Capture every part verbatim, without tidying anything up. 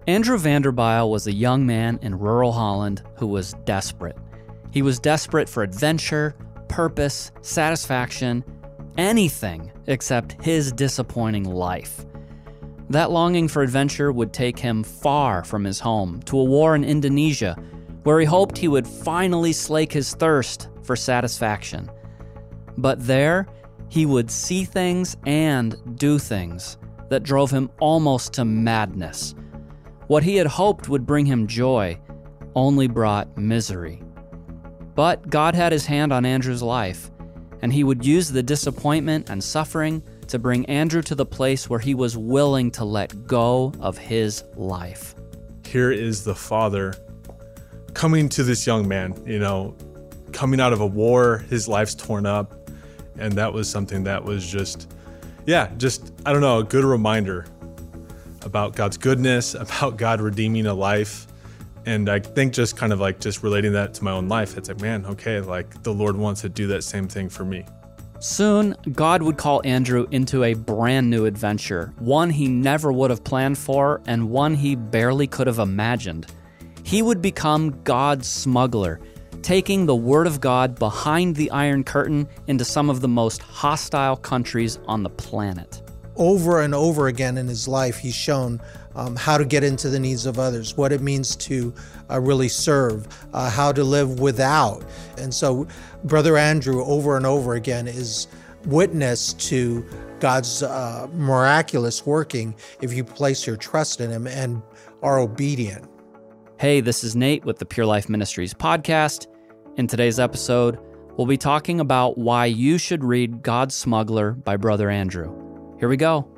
Andrew van der Bijl was a young man in rural Holland who was desperate. He was desperate for adventure, purpose, satisfaction, anything except his disappointing life. That longing for adventure would take him far from his home to a war in Indonesia, where he hoped he would finally slake his thirst for satisfaction. But there, he would see things and do things that drove him almost to madness. What he had hoped would bring him joy only brought misery. But God had his hand on Andrew's life, and he would use the disappointment and suffering to bring Andrew to the place where he was willing to let go of his life. Here is the Father coming to this young man, you know, coming out of a war, his life's torn up, and that was something that was just, yeah, just, I don't know, a good reminder about God's goodness, about God redeeming a life. And I think just kind of like just relating that to my own life, it's like, man, okay, like the Lord wants to do that same thing for me. Soon, God would call Andrew into a brand new adventure, one he never would have planned for and one he barely could have imagined. He would become God's smuggler, taking the Word of God behind the Iron Curtain into some of the most hostile countries on the planet. Over and over again in his life, he's shown um, how to get into the needs of others, what it means to uh, really serve, uh, how to live without. And so Brother Andrew, over and over again, is witness to God's uh, miraculous working if you place your trust in him and are obedient. Hey, this is Nate with the Pure Life Ministries podcast. In today's episode, we'll be talking about why you should read God's Smuggler by Brother Andrew. Here we go.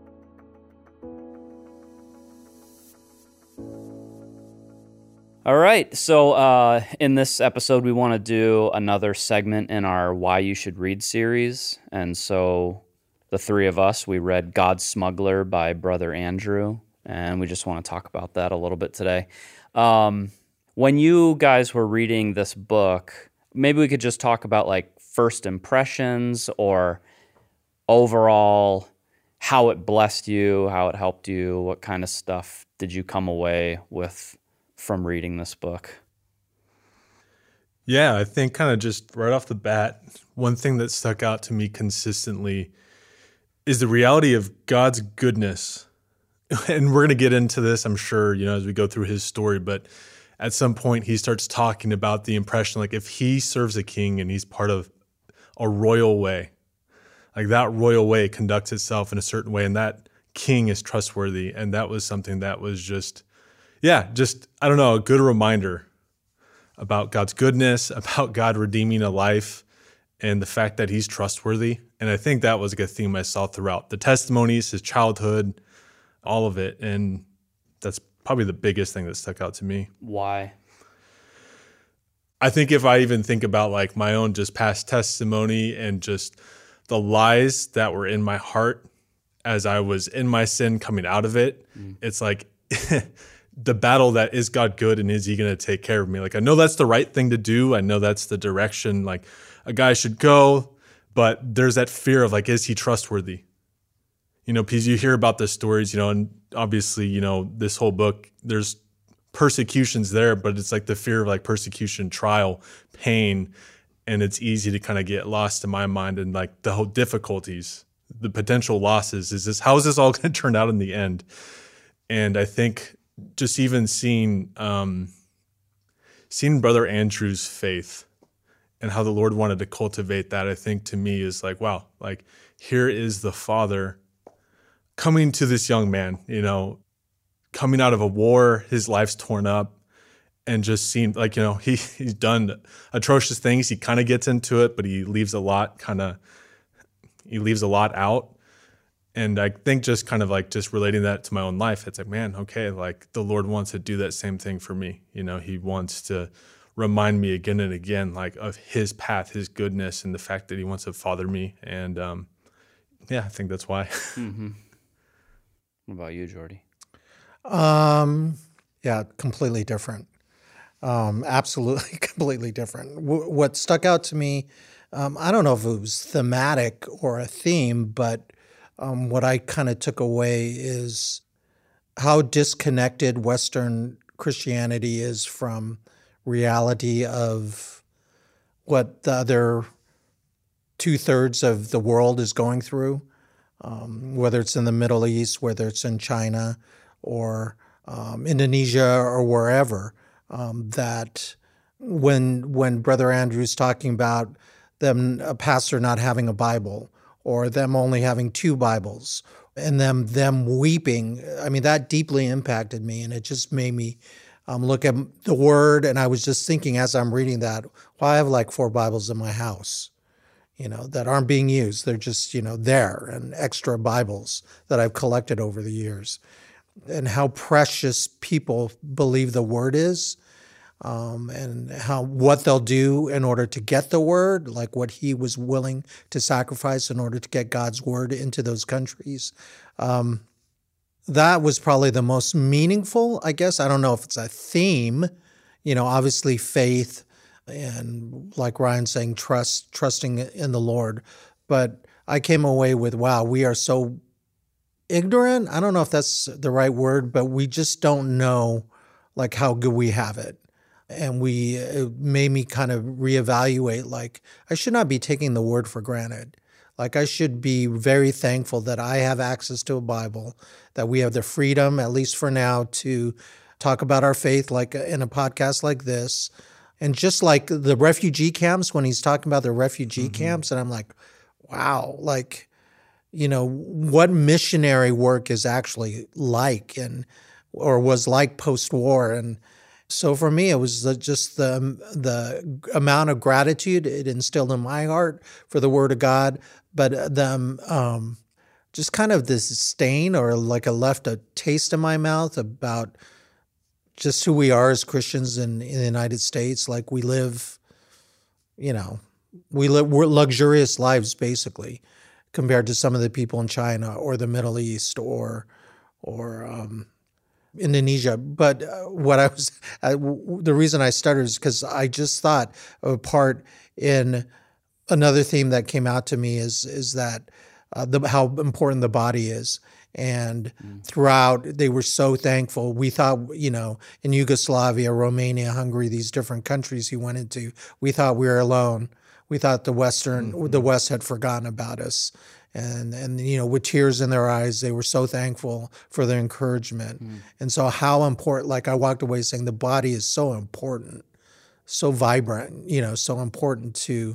All right, so uh, in this episode, we want to do another segment in our Why You Should Read series. And so the three of us, we read God's Smuggler by Brother Andrew, and we just want to talk about that a little bit today. Um, when you guys were reading this book, maybe we could just talk about like first impressions or overall how it blessed you, how it helped you, what kind of stuff did you come away with from reading this book? Yeah, I think kind of just right off the bat, one thing that stuck out to me consistently is the reality of God's goodness. And we're going to get into this, I'm sure, you know, as we go through his story, but at some point he starts talking about the impression, like if he serves a king and he's part of a royal way, like that royal way conducts itself in a certain way and that king is trustworthy. And that was something that was just, yeah, just, I don't know, a good reminder about God's goodness, about God redeeming a life and the fact that he's trustworthy. And I think that was like a theme I saw throughout the testimonies, his childhood, all of it. And that's probably the biggest thing that stuck out to me. Why? I think if I even think about like my own just past testimony and just the lies that were in my heart as I was in my sin coming out of it, mm. it's like the battle that is God good and is he going to take care of me? Like, I know that's the right thing to do. I know that's the direction like a guy should go, but there's that fear of like, is he trustworthy? You know, because you hear about the stories, you know, and obviously, you know, this whole book, there's persecutions there, but it's like the fear of like persecution, trial, pain, and it's easy to kind of get lost in my mind and like the whole difficulties, the potential losses. Is this, how is this all going to turn out in the end? And I think just even seeing, um, seeing Brother Andrew's faith and how the Lord wanted to cultivate that, I think to me is like, wow, like here is the Father coming to this young man, you know, coming out of a war, his life's torn up, and just seeing like, you know, he he's done atrocious things. He kind of gets into it, but he leaves a lot kind of, he leaves a lot out. And I think just kind of like just relating that to my own life, it's like, man, okay, like the Lord wants to do that same thing for me. You know, he wants to remind me again and again, like of his path, his goodness, and the fact that he wants to father me. And um, yeah, I think that's why. Mm-hmm. What about you, Jordy? Um, yeah, completely different. Um, absolutely completely different. W- what stuck out to me, um, I don't know if it was thematic or a theme, but um, what I kind of took away is how disconnected Western Christianity is from reality of what the other two-thirds of the world is going through, um, whether it's in the Middle East, whether it's in China or um, Indonesia or wherever, um, that when when Brother Andrew's talking about them, a pastor not having a Bible or them only having two Bibles and them them weeping, I mean, that deeply impacted me, and it just made me um, look at the Word. And I was just thinking as I'm reading that, well, I have like four Bibles in my house, you know, that aren't being used. They're just, you know, there, and extra Bibles that I've collected over the years, and how precious people believe the Word is. Um, and how what they'll do in order to get the word, like what he was willing to sacrifice in order to get God's word into those countries. Um, that was probably the most meaningful, I guess. I don't know if it's a theme, you know, obviously faith and, like Ryan saying, trust, trusting in the Lord. But I came away with, wow, we are so ignorant. I don't know if that's the right word, but we just don't know like how good we have it. And we, it made me kind of reevaluate, like, I should not be taking the word for granted. Like, I should be very thankful that I have access to a Bible, that we have the freedom, at least for now, to talk about our faith, like in a podcast like this. And just like the refugee camps, when he's talking about the refugee mm-hmm. camps, and I'm like, wow, like, you know, what missionary work is actually like, and or was like post-war. And so for me, it was just the the amount of gratitude it instilled in my heart for the Word of God, but the um, just kind of this stain, or like it left a taste in my mouth about just who we are as Christians in, in the United States. Like, we live, you know, we live we're luxurious lives basically compared to some of the people in China or the Middle East or or um, Indonesia. But uh, what I was, uh, w- the reason I started is because I just thought of a part in another theme that came out to me is is that uh, the, how important the body is. And mm. throughout, they were so thankful. We thought, you know, in Yugoslavia, Romania, Hungary, these different countries he went into, we thought we were alone. We thought the Western, mm-hmm. the West had forgotten about us. And, and you know, with tears in their eyes, they were so thankful for their encouragement. Mm. And so how important, like I walked away saying the body is so important, so vibrant, you know, so important to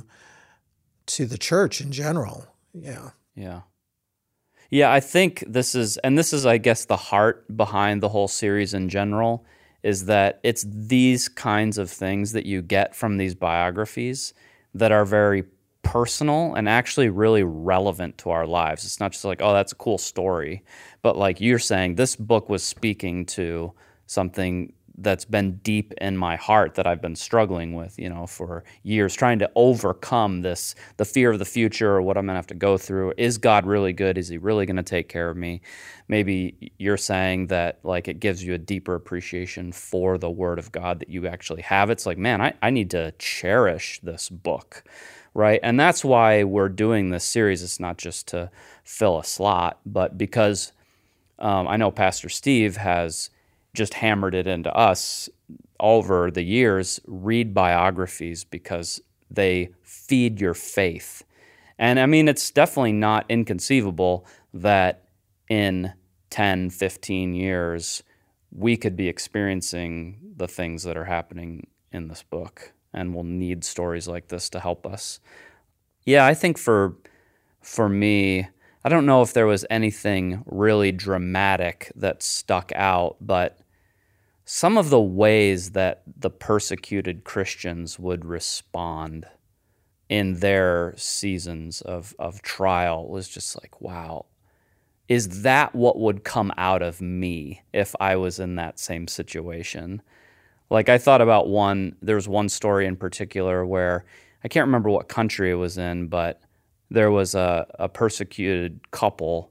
to the church in general. Yeah. Yeah. Yeah, I think this is, and this is, I guess, the heart behind the whole series in general, is that it's these kinds of things that you get from these biographies that are very personal and actually really relevant to our lives. It's not just like, oh, that's a cool story, but like you're saying, this book was speaking to something that's been deep in my heart that I've been struggling with, you know, for years, trying to overcome this, the fear of the future or what I'm going to have to go through. Is God really good? Is he really going to take care of me? Maybe you're saying that like it gives you a deeper appreciation for the Word of God that you actually have. It's like, man, I, I need to cherish this book, right? And that's why we're doing this series. It's not just to fill a slot, but because um, I know Pastor Steve has just hammered it into us over the years. Read biographies because they feed your faith. And I mean, it's definitely not inconceivable that in ten, fifteen years, we could be experiencing the things that are happening in this book, and we'll need stories like this to help us. Yeah, I think for for me, I don't know if there was anything really dramatic that stuck out, but some of the ways that the persecuted Christians would respond in their seasons of, of trial was just like, wow, is that what would come out of me if I was in that same situation? Like, I thought about one, there was one story in particular where, I can't remember what country it was in, but there was a, a persecuted couple,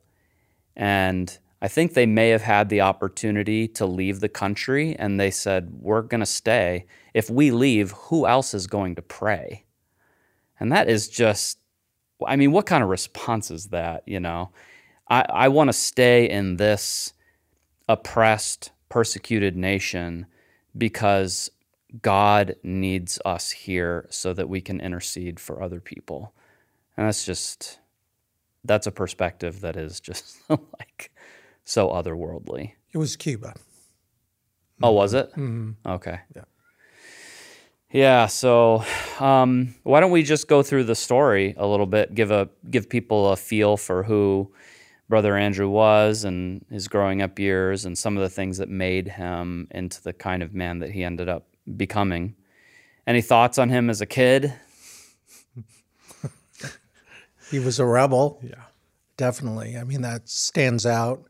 and I think they may have had the opportunity to leave the country, and they said, we're going to stay. If we leave, who else is going to pray? And that is just, I mean, what kind of response is that, you know? I, I want to stay in this oppressed, persecuted nation because God needs us here so that we can intercede for other people. And that's just, that's a perspective that is just like so otherworldly. It was Cuba. Oh, was it? Mm-hmm. Okay. Yeah. Yeah, so um, why don't we just go through the story a little bit, give a give people a feel for who Brother Andrew was and his growing up years and some of the things that made him into the kind of man that he ended up becoming. Any thoughts on him as a kid? He was a rebel. Yeah. Definitely. I mean, that stands out.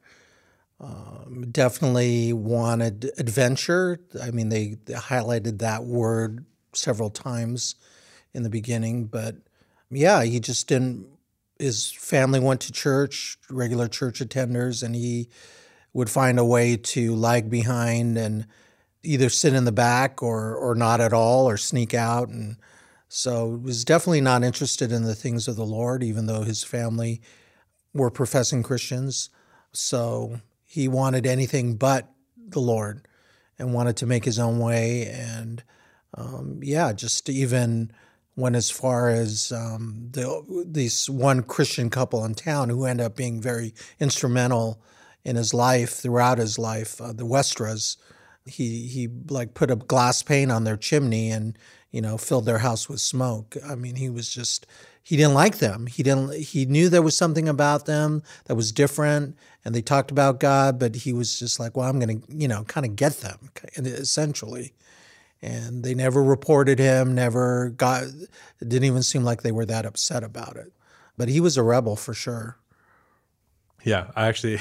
Um, definitely wanted adventure. I mean, they, they highlighted that word several times in the beginning, but yeah, he just didn't, his family went to church, regular church attenders, and he would find a way to lag behind and either sit in the back or, or not at all or sneak out. And so he was definitely not interested in the things of the Lord, even though his family were professing Christians. So he wanted anything but the Lord and wanted to make his own way. And um, yeah, just even went as far as um, the, this one Christian couple in town who ended up being very instrumental in his life, throughout his life, uh, the Westras. He, he like put a glass pane on their chimney and, you know, filled their house with smoke. I mean, he was just, he didn't like them. He didn't, he knew there was something about them that was different, and they talked about God, but he was just like, well, I'm going to, you know, kind of get them, essentially. And they never reported him, never got, it didn't even seem like they were that upset about it. But he was a rebel for sure. Yeah, I actually,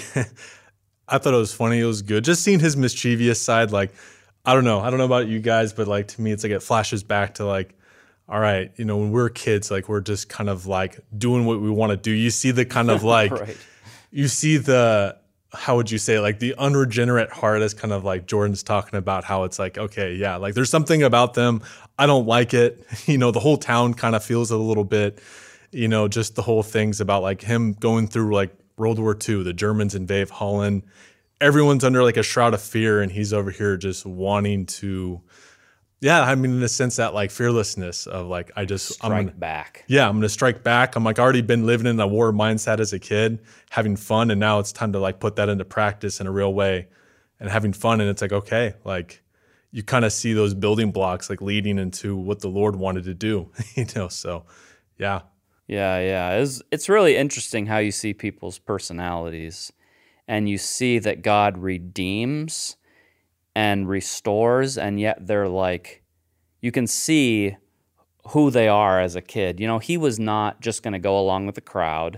I thought it was funny. It was good. Just seeing his mischievous side, like, I don't know. I don't know about you guys, but like to me, it's like it flashes back to like, all right, you know, when we're kids, like we're just kind of like doing what we want to do. You see the kind of like, Right. you see the, how would you say, like the unregenerate heart is kind of like Jordan's talking about how it's like, okay, yeah, like there's something about them. I don't like it. You know, the whole town kind of feels it a little bit, you know, just the whole things about like him going through like World War Two, the Germans invade Holland. Everyone's under like a shroud of fear, and he's over here just wanting to, yeah, I mean, in a sense that like fearlessness of like, I just, Strike I'm gonna, back. yeah, I'm going to strike back. I'm like already been living in a war mindset as a kid, having fun. And now it's time to like put that into practice in a real way and having fun. And it's like, okay, like you kind of see those building blocks like leading into what the Lord wanted to do, you know? So yeah. Yeah, yeah. It's, it's really interesting how you see people's personalities and you see that God redeems and restores, and yet they're like, you can see who they are as a kid. You know, he was not just going to go along with the crowd.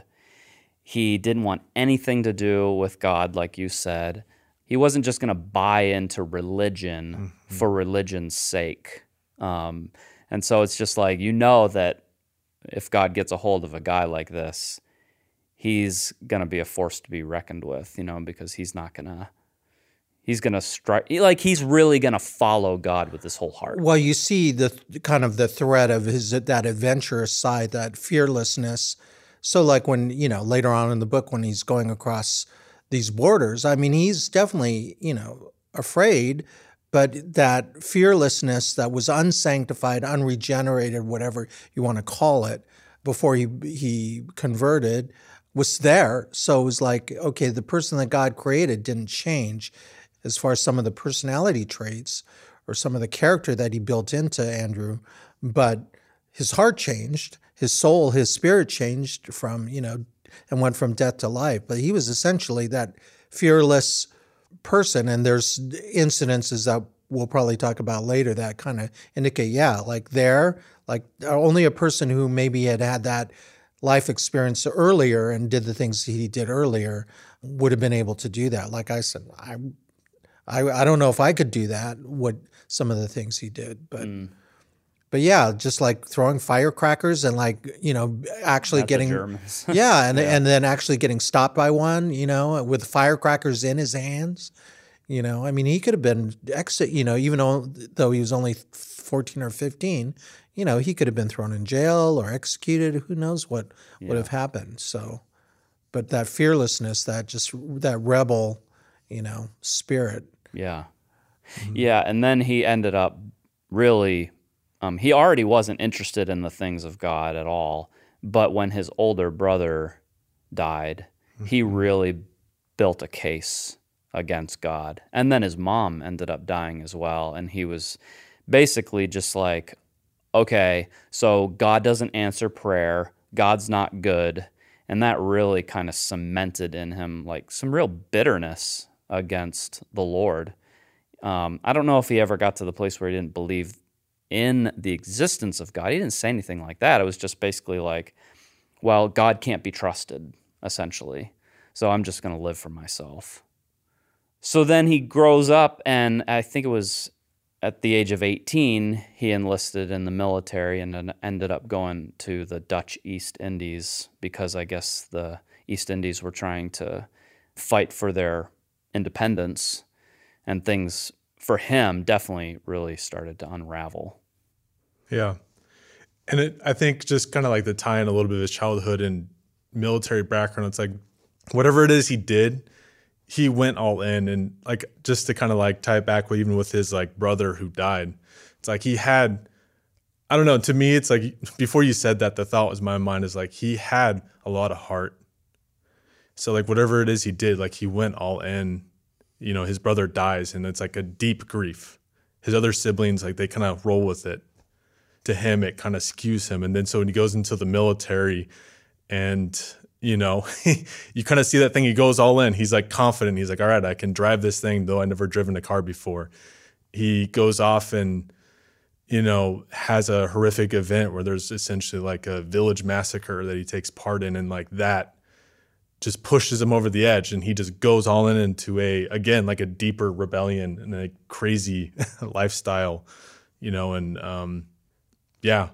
He didn't want anything to do with God, like you said. He wasn't just going to buy into religion mm-hmm. for religion's sake. Um, and so it's just like, you know that if God gets a hold of a guy like this, he's going to be a force to be reckoned with, you know, because he's not going to, he's going to strike, like he's really going to follow God with his whole heart. Well, you see the kind of the thread of his, that adventurous side, that fearlessness. So like when, you know, later on in the book, when he's going across these borders, I mean, he's definitely, you know, afraid, but that fearlessness that was unsanctified, unregenerated, whatever you want to call it, before he he converted, was there. So it was like, okay, the person that God created didn't change as far as some of the personality traits or some of the character that he built into Andrew, but his heart changed, his soul, his spirit changed from, you know, and went from death to life. But he was essentially that fearless person. And there's incidences that we'll probably talk about later that kind of indicate, yeah, like there, like only a person who maybe had had that life experience earlier and did the things he did earlier would have been able to do that. Like I said, I I, I don't know if I could do that, what some of the things he did, but mm. but yeah, just like throwing firecrackers and like, you know, actually Not getting, the Germans. yeah, and yeah. and then actually getting stopped by one, you know, with firecrackers in his hands, you know, I mean, he could have been exit, you know, even though, though he was only fourteen or fifteen, you know, he could have been thrown in jail or executed. Who knows what yeah. would have happened. So, but that fearlessness, that just, that rebel you know, spirit. Yeah. Mm-hmm. Yeah, and then he ended up really, um, he already wasn't interested in the things of God at all, but when his older brother died, mm-hmm. he really built a case against God. And then his mom ended up dying as well, and he was basically just like, okay, so God doesn't answer prayer, God's not good, and that really kind of cemented in him like some real bitterness against the Lord. Um, I don't know if he ever got to the place where he didn't believe in the existence of God. He didn't say anything like that. It was just basically like, well, God can't be trusted, essentially, so I'm just going to live for myself. So then he grows up, and I think it was at the age of eighteen, he enlisted in the military and then ended up going to the Dutch East Indies because I guess the East Indies were trying to fight for their independence, and things for him definitely really started to unravel. Yeah. And it, I think just kind of like the tie in a little bit of his childhood and military background, it's like whatever it is he did, he went all in. And like just to kind of like tie it back with even with his like brother who died, it's like he had, I don't know, to me it's like before you said that, the thought was in my mind is like he had a lot of heart. So like whatever it is he did, like he went all in. You know, his brother dies and it's like a deep grief. His other siblings, like they kind of roll with it. To him, it kind of skews him. And then so when he goes into the military and, you know, you kind of see that thing, he goes all in. He's like confident. He's like, all right, I can drive this thing, though I never driven a car before. He goes off and, you know, has a horrific event where there's essentially like a village massacre that he takes part in. And like that just pushes him over the edge, and he just goes all in into a, again, like a deeper rebellion and a crazy lifestyle, you know, and um, yeah.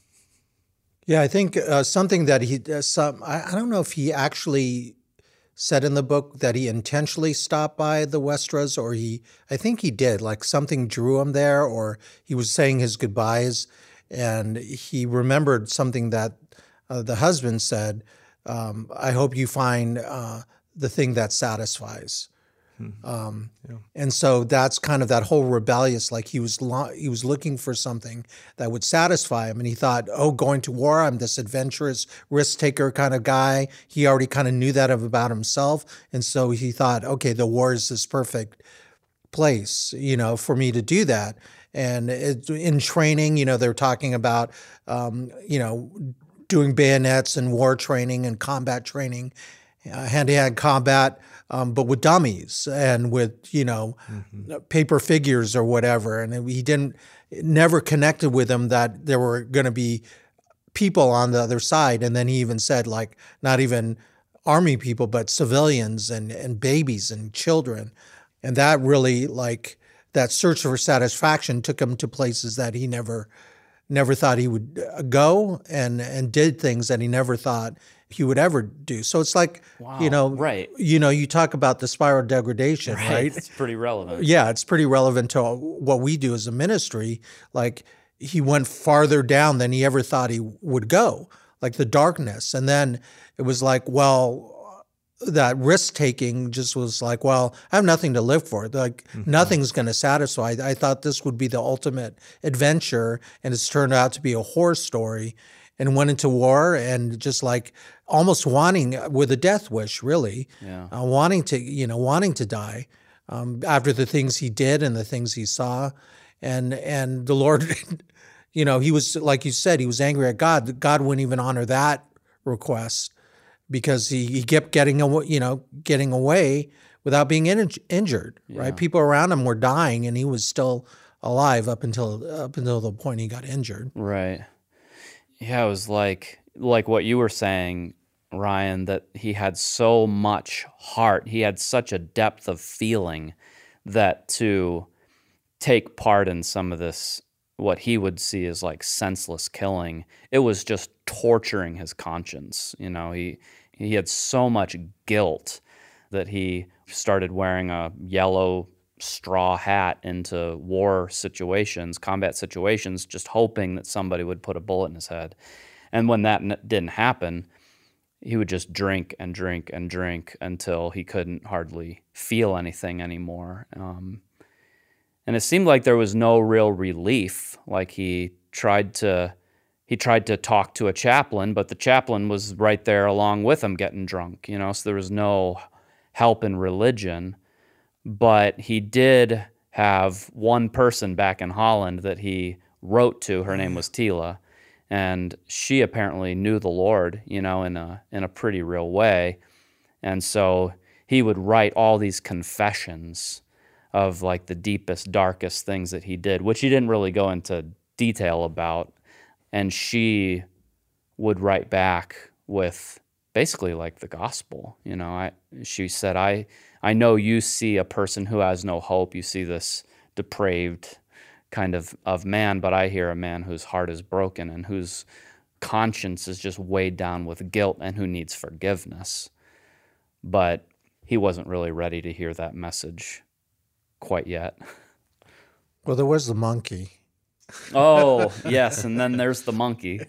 Yeah, I think uh, something that he, uh, some, I, I don't know if he actually said in the book that he intentionally stopped by the Westras, or he, I think he did, like something drew him there, or he was saying his goodbyes, and he remembered something that uh, the husband said, Um, I hope you find uh, the thing that satisfies. Mm-hmm. Um, yeah. And so that's kind of that whole rebellious, like he was lo- he was looking for something that would satisfy him. And he thought, oh, going to war, I'm this adventurous risk taker kind of guy. He already kind of knew that about himself. And so he thought, okay, the war is this perfect place, you know, for me to do that. And it, in training, you know, they're talking about, um, you know, doing bayonets and war training and combat training, uh, hand-to-hand combat, um, but with dummies and with, you know, mm-hmm. paper figures or whatever. And he didn't, never connected with them that there were going to be people on the other side. And then he even said, like, not even army people, but civilians and, and babies and children. And that really, like, that search for satisfaction took him to places that he never never thought he would go, and and did things that he never thought he would ever do. So it's like, wow, you know, right. you know, you talk about the spiral degradation, right? right? It's pretty relevant. Yeah, it's pretty relevant to what we do as a ministry. Like he went farther down than he ever thought he would go, like the darkness. And then it was like, well, that risk taking just was like, well, I have nothing to live for. Like mm-hmm. nothing's going to satisfy. I thought this would be the ultimate adventure, and it's turned out to be a horror story. And went into war and just like almost wanting, with a death wish, really, yeah. uh, wanting to, you know, wanting to die um, after the things he did and the things he saw, and and the Lord, you know, he was, like you said, he was angry at God. God wouldn't even honor that request, because he, he kept getting away, you know, getting away without being in, injured, yeah. right? People around him were dying, and he was still alive up until up until the point he got injured. Right. Yeah, it was like like what you were saying, Ryan, that he had so much heart. He had such a depth of feeling that to take part in some of this, what he would see as like senseless killing, it was just torturing his conscience. You know, he he had so much guilt that he started wearing a yellow straw hat into war situations, combat situations, just hoping that somebody would put a bullet in his head. And when that n- didn't happen, he would just drink and drink and drink until he couldn't hardly feel anything anymore. Um, and it seemed like there was no real relief. Like he tried to he tried to talk to a chaplain, but the chaplain was right there along with him getting drunk, you know, so there was no help in religion. But he did have one person back in Holland that he wrote to. Her name was Tila. And she apparently knew the Lord, you know, in a in a pretty real way. And so he would write all these confessions of like the deepest, darkest things that he did, which he didn't really go into detail about. And she would write back with basically like the gospel. You know, I she said, I I know you see a person who has no hope. You see this depraved kind of, of man, but I hear a man whose heart is broken and whose conscience is just weighed down with guilt and who needs forgiveness. But he wasn't really ready to hear that message quite yet. Well, there was the monkey. Oh, yes, and then there's the monkey.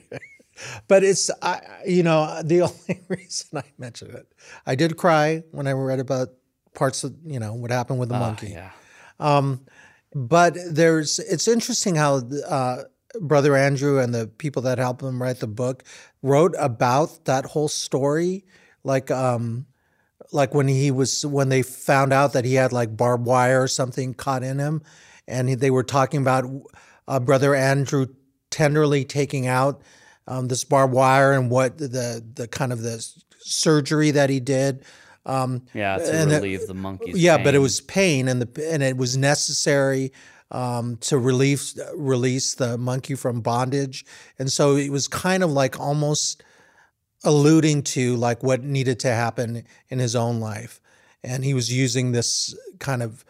But it's, I, you know, the only reason I mentioned it, I did cry when I read about parts of, you know, what happened with the Uh, monkey. yeah. Um, but there's, it's interesting how uh, Brother Andrew and the people that helped him write the book wrote about that whole story. Like, um, like when he was, when they found out that he had like barbed wire or something caught in him, and he, they were talking about uh, Brother Andrew tenderly taking out um, this barbed wire and what the the kind of the surgery that he did. Um, Yeah, to and it- relieve the monkey's yeah, but it pain. was pain, and the and it was necessary um, to relieve release the monkey from bondage, and so it was kind of like almost alluding to like what needed to happen in his own life, and he was using this kind of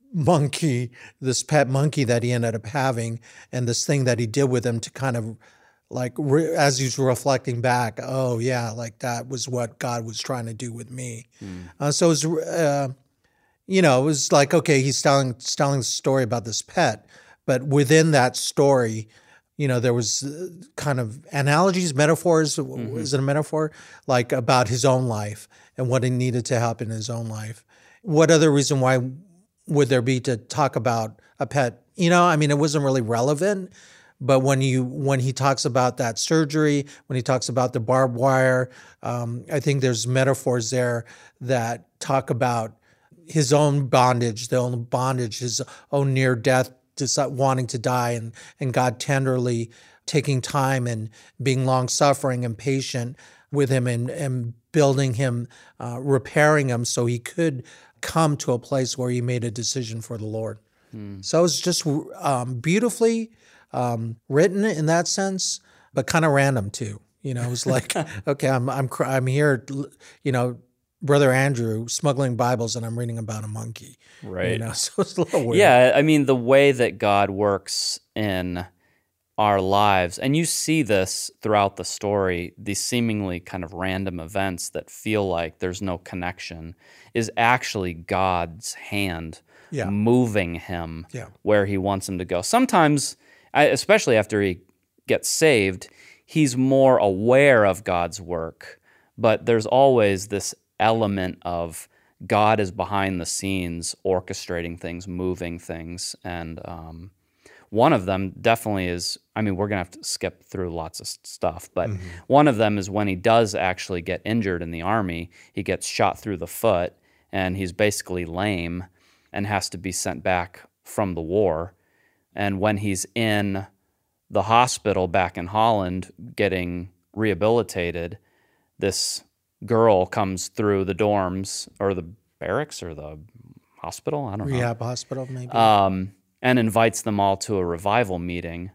monkey, this pet monkey that he ended up having, and this thing that he did with him to kind of like re- as he's reflecting back, oh yeah, like that was what God was trying to do with me. Uh, so it was, uh, you know, it was like, okay, he's telling telling the story about this pet, but within that story, you know, there was uh, kind of analogies, metaphors. Is it a metaphor? Like about his own life and what he needed to happen in his own life. What other reason why would there be to talk about a pet? You know, I mean, it wasn't really relevant. But when you when he talks about that surgery, when he talks about the barbed wire, um, I think there's metaphors there that talk about his own bondage, the own bondage, his own near death, just wanting to die, and and God tenderly taking time and being long suffering and patient with him, and and building him, uh, repairing him, so he could come to a place where he made a decision for the Lord. Hmm. So it's just um, beautifully um, written in that sense, but kind of random too. You know, it was like, okay, I'm I'm cr- I'm here, you know, Brother Andrew smuggling Bibles, and I'm reading about a monkey. Right. You know, so it's a little weird. Yeah, I mean, the way that God works in our lives, and you see this throughout the story, these seemingly kind of random events that feel like there's no connection, is actually God's hand Yeah. moving him Yeah. where he wants him to go. Sometimes, I- especially after he gets saved, he's more aware of God's work, but there's always this element of God is behind the scenes orchestrating things, moving things, and um, one of them definitely is, I mean, we're going to have to skip through lots of s- stuff, but one of them is when he does actually get injured in the army. He gets shot through the foot, and he's basically lame and has to be sent back from the war. And when he's in the hospital back in Holland getting rehabilitated, this girl comes through the dorms or the barracks or the hospital, I don't know. Rehab hospital, maybe. Um, and invites them all to a revival meeting.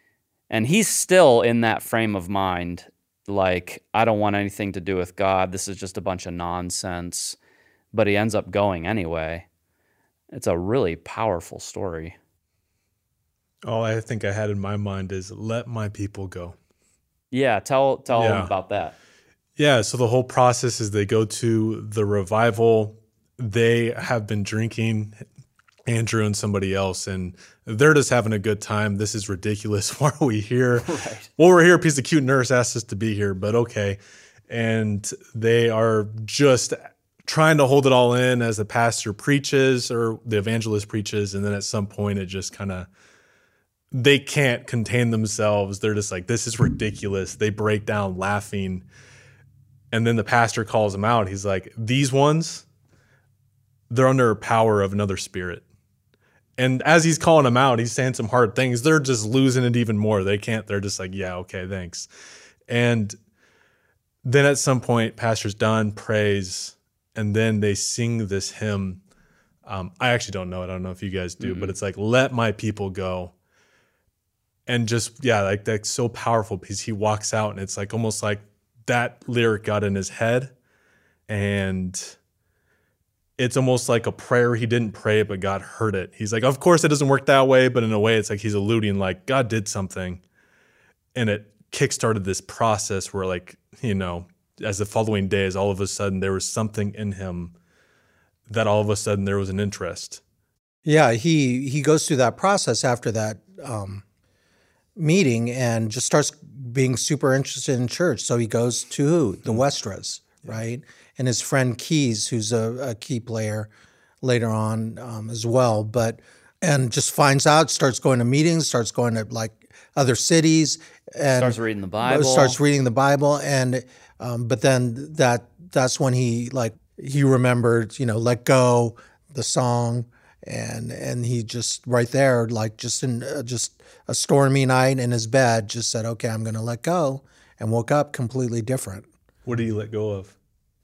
And he's still in that frame of mind, like, I don't want anything to do with God. This is just a bunch of nonsense. But he ends up going anyway. It's a really powerful story. All I think I had in my mind is let my people go. Yeah, tell tell Yeah. them about that. Yeah, so the whole process is they go to the revival. They have been drinking, Andrew and somebody else, and they're just having a good time. This is ridiculous. Why are we here? Right. Well, we're here because the cute nurse asked us to be here, but okay. and they are just trying to hold it all in as the pastor preaches or the evangelist preaches. And then at some point it just kind of, they can't contain themselves. They're just like, this is ridiculous. They break down laughing. And then the pastor calls them out. He's like, these ones, they're under power of another spirit. And as he's calling them out, he's saying some hard things. They're just losing it even more. They can't, they're just like, yeah, okay, thanks. And then at some point, pastor's done, prays, and then they sing this hymn. Um, I actually don't know it. I don't know if you guys do, mm-hmm. but it's like, let my people go. And just, yeah, like that's so powerful because he walks out and it's like almost like that lyric got in his head. And it's almost like a prayer. He didn't pray it, but God heard it. He's like, of course it doesn't work that way, but in a way it's like he's alluding like God did something. And it kickstarted this process where like, you know, as the following days, all of a sudden there was something in him that all of a sudden there was an interest. Yeah, he he goes through that process after that um, meeting and just starts being super interested in church. So he goes to who? The Westras, yeah. right? And his friend Keys, who's a, a key player later on um, as well, but and just finds out, starts going to meetings, starts going to like other cities, and starts reading the Bible. Starts reading the Bible, and um, but then that that's when he like he remembered, you know, Let Go, the song, and and he just right there, like just in uh, just a stormy night in his bed, just said, okay, I'm going to let go, and woke up completely different. What did he let go of?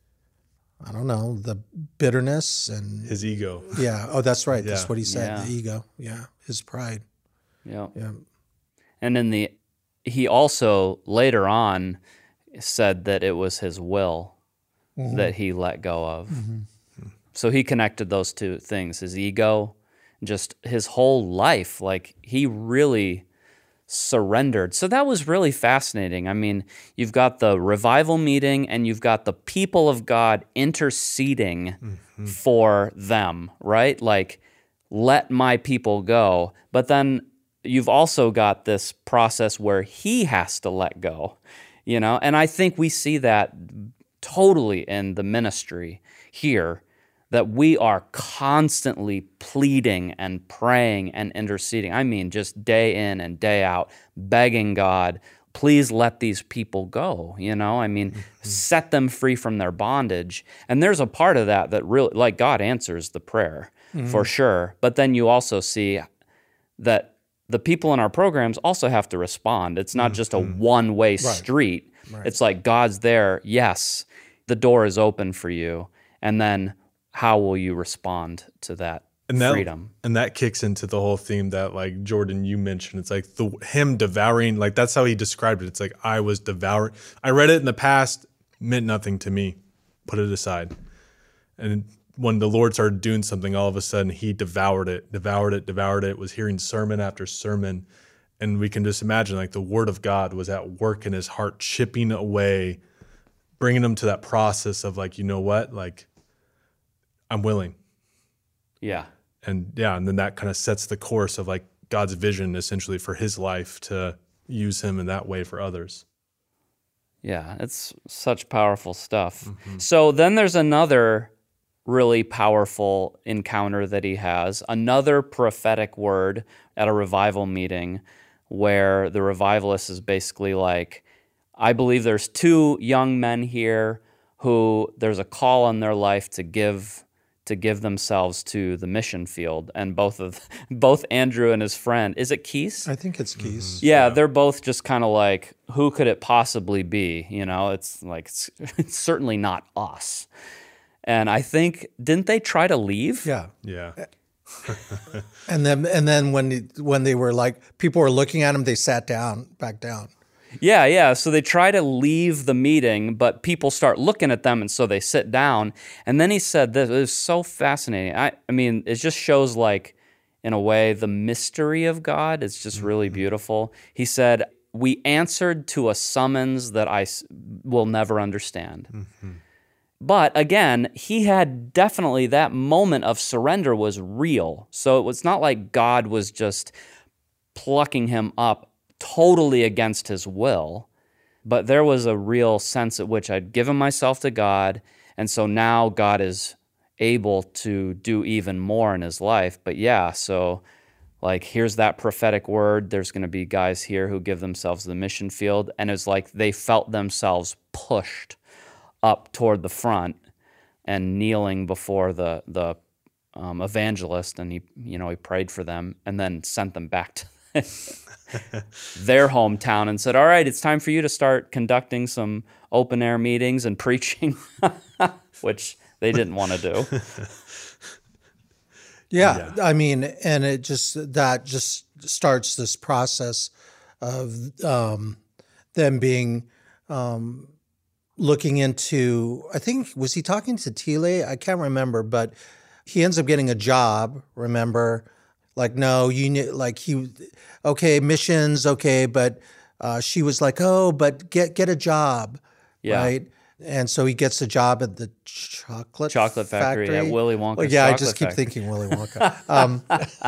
I don't know, the bitterness and his ego. Yeah. Oh, that's right. Yeah. That's what he said. Yeah. The ego. Yeah. His pride. Yeah. Yeah. And then the he also later on said that it was his will mm-hmm. that he let go of. Mm-hmm. So he connected those two things, his ego, just his whole life. Like he really surrendered. So that was really fascinating. I mean, you've got the revival meeting and you've got the people of God interceding mm-hmm. for them, right? Like, let my people go. But then you've also got this process where he has to let go, you know? And I think we see that totally in the ministry here, that we are constantly pleading and praying and interceding. I mean, just day in and day out, begging God, please let these people go, you know? I mean, mm-hmm. set them free from their bondage. And there's a part of that that really, like God answers the prayer mm-hmm. for sure. But then you also see that the people in our programs also have to respond. It's not mm-hmm. just a one-way right. street. Right. It's like God's there, yes, the door is open for you. And then how will you respond to that, and that freedom? And that kicks into the whole theme that, like, Jordan, you mentioned. It's like the him devouring, like that's how he described it. It's like, I was devouring. I read it in the past, meant nothing to me. Put it aside. And when the Lord started doing something, all of a sudden he devoured it, devoured it, devoured it, was hearing sermon after sermon. And we can just imagine like the word of God was at work in his heart, chipping away, bringing him to that process of like, you know what, like, I'm willing. Yeah. And yeah, and then that kind of sets the course of like God's vision essentially for his life to use him in that way for others. Yeah, it's such powerful stuff. Mm-hmm. So then there's another really powerful encounter that he has, another prophetic word at a revival meeting where the revivalist is basically like, I believe there's two young men here who there's a call on their life to give to give themselves to the mission field. And both of both Andrew and his friend, is it Keys? I think it's Keys. Mm-hmm. Yeah, yeah, they're both just kind of like, who could it possibly be? You know, it's like, it's, it's certainly not us. And I think, didn't they try to leave? Yeah. Yeah. and then and then when when they were like, people were looking at them, they sat down, back down. Yeah, yeah. So they try to leave the meeting, but people start looking at them, and so they sit down. And then he said this, it was so fascinating. I, I mean, it just shows, like, in a way, the mystery of God. It's just really beautiful. He said, we answered to a summons that I will never understand. Mm-hmm. But again, he had definitely, that moment of surrender was real. So it was not like God was just plucking him up totally against his will. But there was a real sense at which I'd given myself to God, and so now God is able to do even more in his life. But yeah, so like here's that prophetic word. There's going to be guys here who give themselves the mission field, and it's like they felt themselves pushed up toward the front and kneeling before the the um, evangelist, and he you know he prayed for them and then sent them back to their hometown and said, all right, it's time for you to start conducting some open air meetings and preaching, which they didn't want to do. Yeah, yeah, I mean, and it just, that just starts this process of um, them being, um, looking into, I think, was he talking to Tile? I can't remember, but he ends up getting a job, remember? Like, no, you need, like he, okay, missions, okay, but uh, she was like, oh, but get get a job, yeah. right? And so he gets a job at the chocolate chocolate factory, factory. at Willy Wonka's well, yeah, chocolate I just keep factory. thinking Willy Wonka. Um,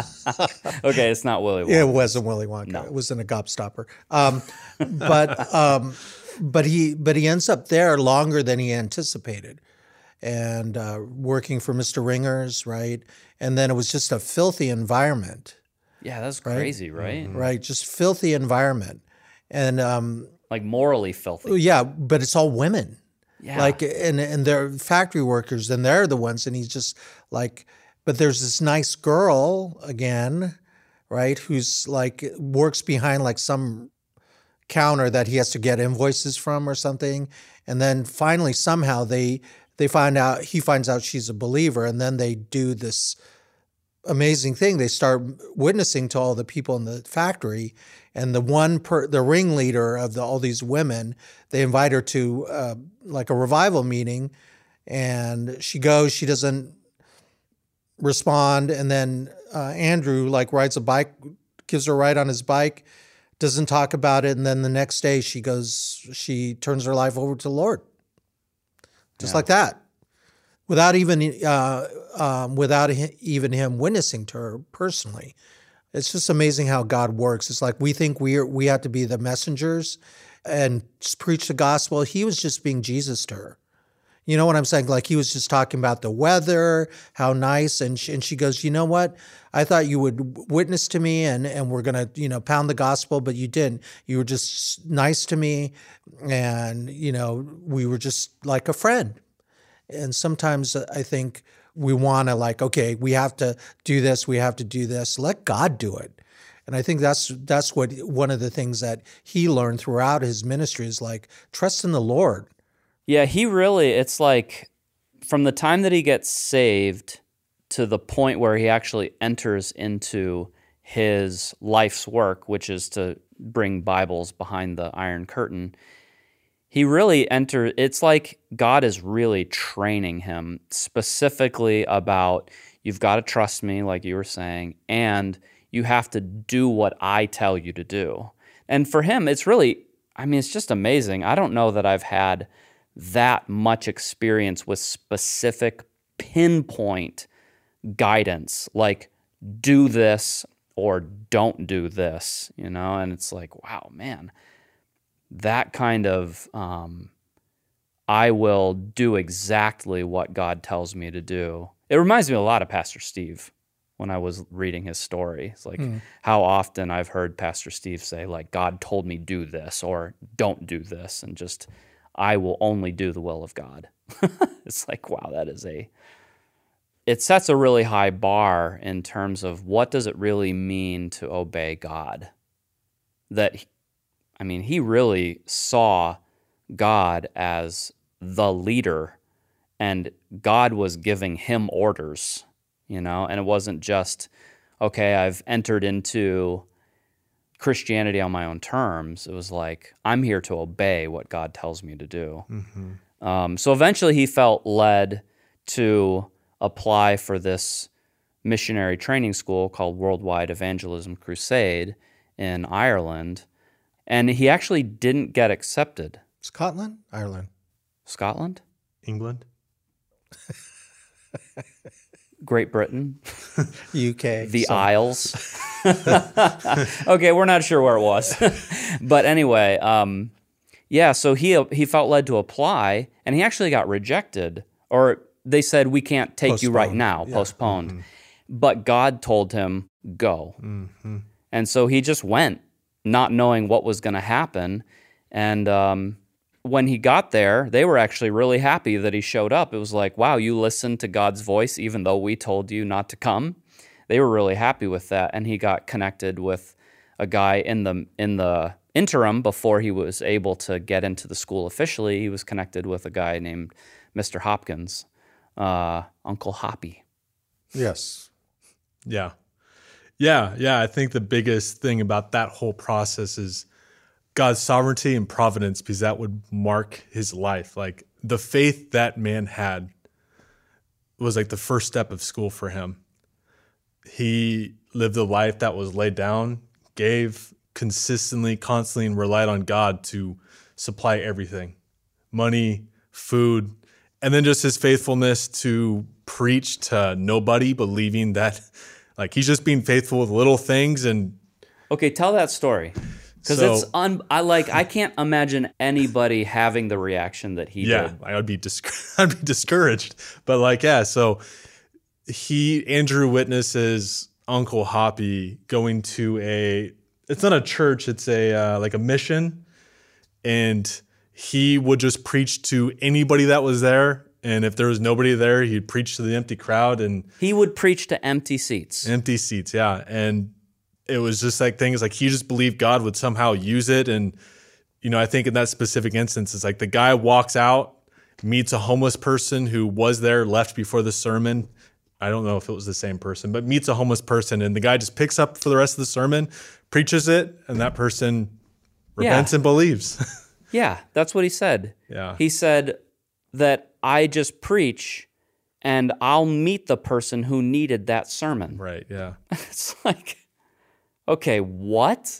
okay, it's not Willy Wonka. It wasn't Willy Wonka. No. It was in a gobstopper. Um, but um, but he but he ends up there longer than he anticipated, and uh, working for Mister Ringer's, right? And then it was just a filthy environment. Yeah, that's right? crazy, right? Mm-hmm. Right, just filthy environment, and um, like morally filthy. yeah, but it's all women. Yeah. Like, and and they're factory workers, and they're the ones, and he's just like, but there's this nice girl again, right, who's like works behind like some counter that he has to get invoices from or something, and then finally somehow they they find out he finds out she's a believer, and then they do this amazing thing. They start witnessing to all the people in the factory, and the one per the ringleader of the, all these women, they invite her to uh, like a revival meeting, and she goes. She doesn't respond, and then uh, Andrew like rides a bike, gives her a ride on his bike, doesn't talk about it, and then the next day she goes. She turns her life over to the Lord, just Yeah. like that, without even uh, um, without he, even him witnessing to her personally. It's just amazing how God works. It's like we think we are, we have to be the messengers and preach the gospel. He was just being Jesus to her. You know what I'm saying? Like he was just talking about the weather, how nice, and she, and she goes, you know what? I thought you would witness to me, and and we're gonna you know pound the gospel, but you didn't. You were just nice to me, and you know we were just like a friend. And sometimes I think we want to like, okay, we have to do this, we have to do this. Let God do it. And I think that's that's what one of the things that he learned throughout his ministry is like, trust in the Lord. Yeah, he really, it's like from the time that he gets saved to the point where he actually enters into his life's work, which is to bring Bibles behind the Iron Curtain, he really enters, it's like God is really training him specifically about, you've got to trust me, like you were saying, and you have to do what I tell you to do. And for him, it's really, I mean, it's just amazing. I don't know that I've had that much experience with specific pinpoint guidance, like do this or don't do this, you know? And it's like, wow, man, that kind of, um, I will do exactly what God tells me to do. It reminds me a lot of Pastor Steve when I was reading his story. It's like mm. how often I've heard Pastor Steve say, like, God told me do this or don't do this, and just, I will only do the will of God. It's like, wow, that is a, it sets a really high bar in terms of what does it really mean to obey God? That, I mean, he really saw God as the leader, and God was giving him orders, you know, and it wasn't just, okay, I've entered into Christianity on my own terms. It was like, I'm here to obey what God tells me to do. Mm-hmm. Um, so eventually he felt led to apply for this missionary training school called Worldwide Evangelism Crusade in Ireland, and he actually didn't get accepted. Scotland? Ireland. Scotland? England? Great Britain? U K. The so. Isles? Okay, we're not sure where it was. But anyway, um, Yeah, so he he felt led to apply, and he actually got rejected, or they said, we can't take you right Postponed. now, Yeah. postponed. Mm-hmm. But God told him, go. Mm-hmm. And so he just went, not knowing what was going to happen. And um, when he got there, they were actually really happy that he showed up. It was like, wow, you listened to God's voice even though we told you not to come. They were really happy with that, and he got connected with a guy in the in the interim before he was able to get into the school officially. He was connected with a guy named Mister Hopkins, uh, Uncle Hoppy. Yes. Yeah. Yeah. Yeah. I think the biggest thing about that whole process is God's sovereignty and providence, because that would mark his life. Like the faith that man had was like the first step of school for him. He lived a life that was laid down, gave consistently, constantly, and relied on God to supply everything, money, food, and then just his faithfulness to preach to nobody, believing that like he's just being faithful with little things. And Okay, tell that story. Because So- it's un- I like I can't imagine anybody having the reaction that he yeah, did. I would be dis- I'd be discouraged. But like, yeah, so he Andrew witnesses Uncle Hoppy going to a it's not a church, it's a uh, like a mission, and he would just preach to anybody that was there. And if there was nobody there, he'd preach to the empty crowd and He would preach to empty seats. empty seats. Yeah. And it was just like things like he just believed God would somehow use it. And, you know, I think in that specific instance, it's like the guy walks out, meets a homeless person who was there, left before the sermon. I don't know if it was the same person, but meets a homeless person. And the guy just picks up for the rest of the sermon, preaches it, and that person repents Yeah. and believes. Yeah, that's what he said. Yeah. He said that I just preach and I'll meet the person who needed that sermon. Right. Yeah. It's like, okay, what?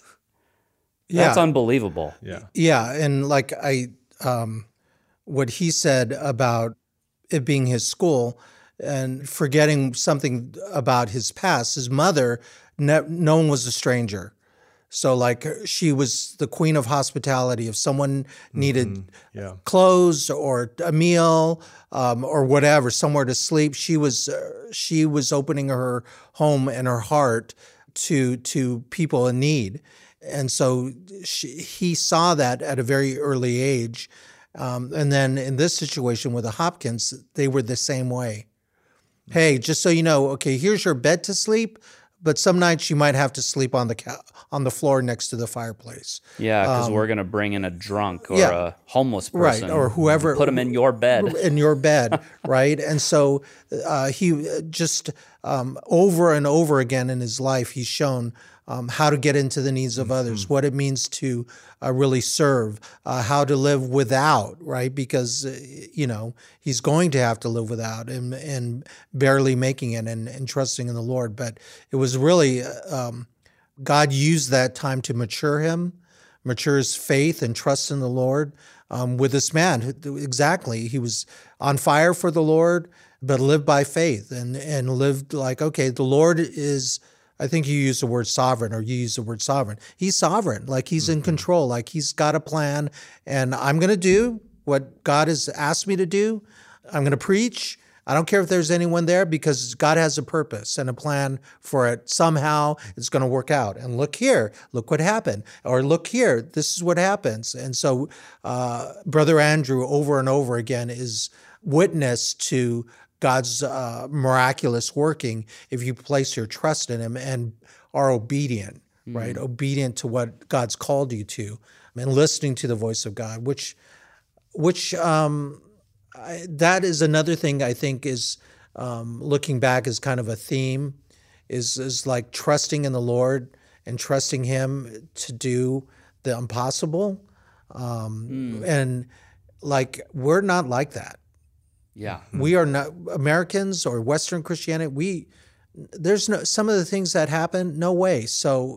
Yeah. That's unbelievable. Yeah. Yeah, and like I, um, what he said about it being his school, and forgetting something about his past. His mother, ne- no one was a stranger, so like she was the queen of hospitality. If someone needed Yeah. clothes or a meal um, or whatever, somewhere to sleep, she was uh, she was opening her home and her heart to to people in need. And so she, he saw that at a very early age. Um, and then in this situation with the Hopkins, they were the same way. Hey, just so you know, okay, here's your bed to sleep, but some nights you might have to sleep on the ca- on the floor next to the fireplace. Yeah, because we're going to bring in a drunk or Um, yeah. a homeless Right, person. or whoever- Put them in your bed. In your bed, right? And so uh, he just um, over and over again in his life, he's shown um, how to get into the needs of others, what it means to uh, really serve, uh, how to live without, right? Because, uh, you know, he's going to have to live without and, and barely making it and, and trusting in the Lord. But it was really, uh, um, God used that time to mature him, mature his faith and trust in the Lord. Um, with this man, exactly, he was on fire for the Lord, but lived by faith and and lived like, okay, the Lord is. I think you use the word sovereign, or you use the word sovereign. He's sovereign, like he's in control, like he's got a plan, and I'm going to do what God has asked me to do. I'm going to preach. I don't care if there's anyone there, because God has a purpose and a plan for it. Somehow it's going to work out. And look here, look what happened. Or look here, this is what happens. And so uh, Brother Andrew over and over again is witness to God's uh, miraculous working if you place your trust in him and are obedient, mm. right? Obedient to what God's called you to, and listening to the voice of God, which, which, um, I, that is another thing I think is um, looking back is kind of a theme, is is like trusting in the Lord and trusting Him to do the impossible, um, mm. and like we're not like that. Yeah, we are not Americans or Western Christianity. We there's no some of the things that happen. No way. So,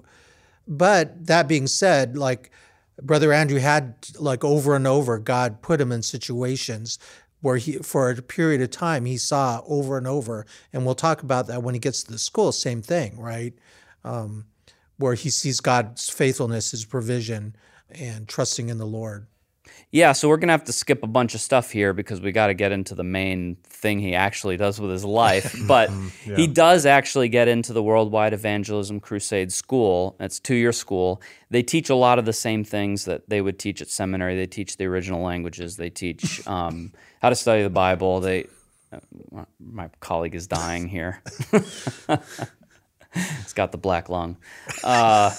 but that being said, like Brother Andrew had like over and over, God put him in situations where he, for a period of time, he saw over and over, and we'll talk about that when he gets to the school. Same thing, right? Um, where he sees God's faithfulness, His provision, and trusting in the Lord. Yeah, so we're going to have to skip a bunch of stuff here because we got to get into the main thing he actually does with his life. But Yeah. he does actually get into the Worldwide Evangelism Crusade School. It's a two-year school. They teach a lot of the same things that they would teach at seminary. They teach the original languages. They teach um, how to study the Bible. They, uh, my colleague is dying here. He's got the black lung. Uh,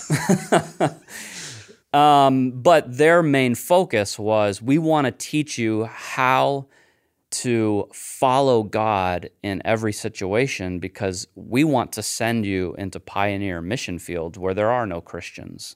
um, but their main focus was, we want to teach you how to follow God in every situation because we want to send you into pioneer mission fields where there are no Christians.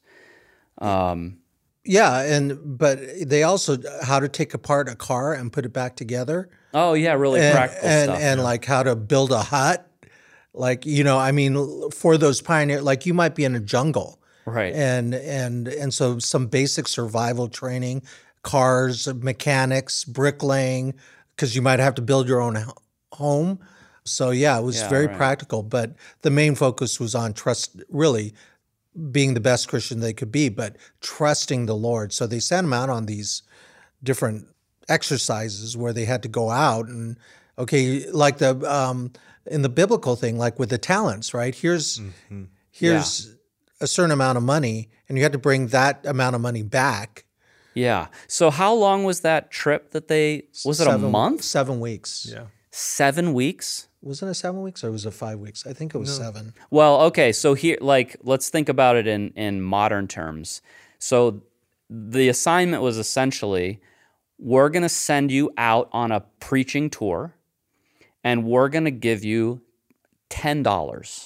Um, Yeah, and but they also how to take apart a car and put it back together. oh, yeah, really and, practical and, stuff. And like how to build a hut. Like, you know, I mean, for those pioneer, like you might be in a jungle. Right. And and and so some basic survival training, cars, mechanics, bricklaying, because you might have to build your own ho- home. So yeah, it was Yeah, very right. practical. But the main focus was on trust, really being the best Christian they could be, but trusting the Lord. So they sent them out on these different exercises where they had to go out and okay, like the um, in the biblical thing, like with the talents, right? Here's Mm-hmm. here's a certain amount of money, and you had to bring that amount of money back. Yeah. So how long was that trip that they, was it Seven- a month? Seven weeks. Yeah. Seven weeks? Wasn't it seven weeks or was it five weeks? I think it was seven. Well, okay, so here, like, let's think about it in, in modern terms. So the assignment was essentially, we're going to send you out on a preaching tour, and we're going to give you ten dollars.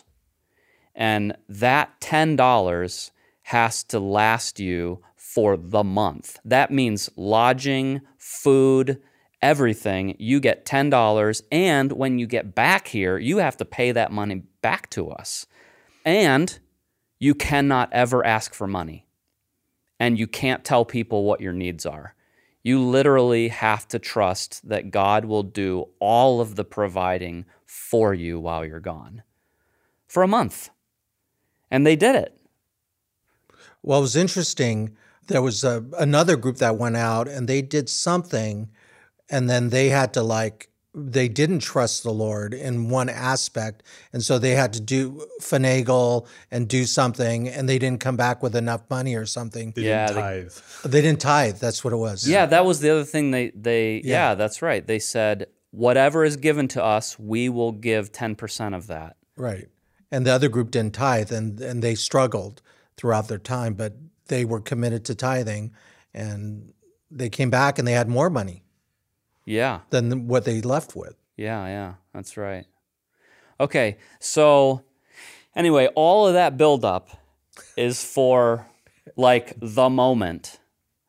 And that ten dollars has to last you for the month. That means lodging, food, everything. You get ten dollars, and when you get back here, you have to pay that money back to us. And you cannot ever ask for money. And you can't tell people what your needs are. You literally have to trust that God will do all of the providing for you while you're gone. For a month. And they did it. Well, it was interesting. There was a, another group that went out and they did something, and then they had to like, they didn't trust the Lord in one aspect. And so they had to do finagle and do something, and they didn't come back with enough money or something. They Yeah, didn't they- tithe. They didn't tithe. That's what it was. Yeah, that was the other thing they, they yeah. Yeah. that's right. They said, whatever is given to us, we will give ten percent of that. Right. And the other group didn't tithe, and, and they struggled throughout their time, but they were committed to tithing, and they came back and they had more money Yeah, than what they left with. yeah, yeah, that's right. Okay, so anyway, all of that buildup is for like the moment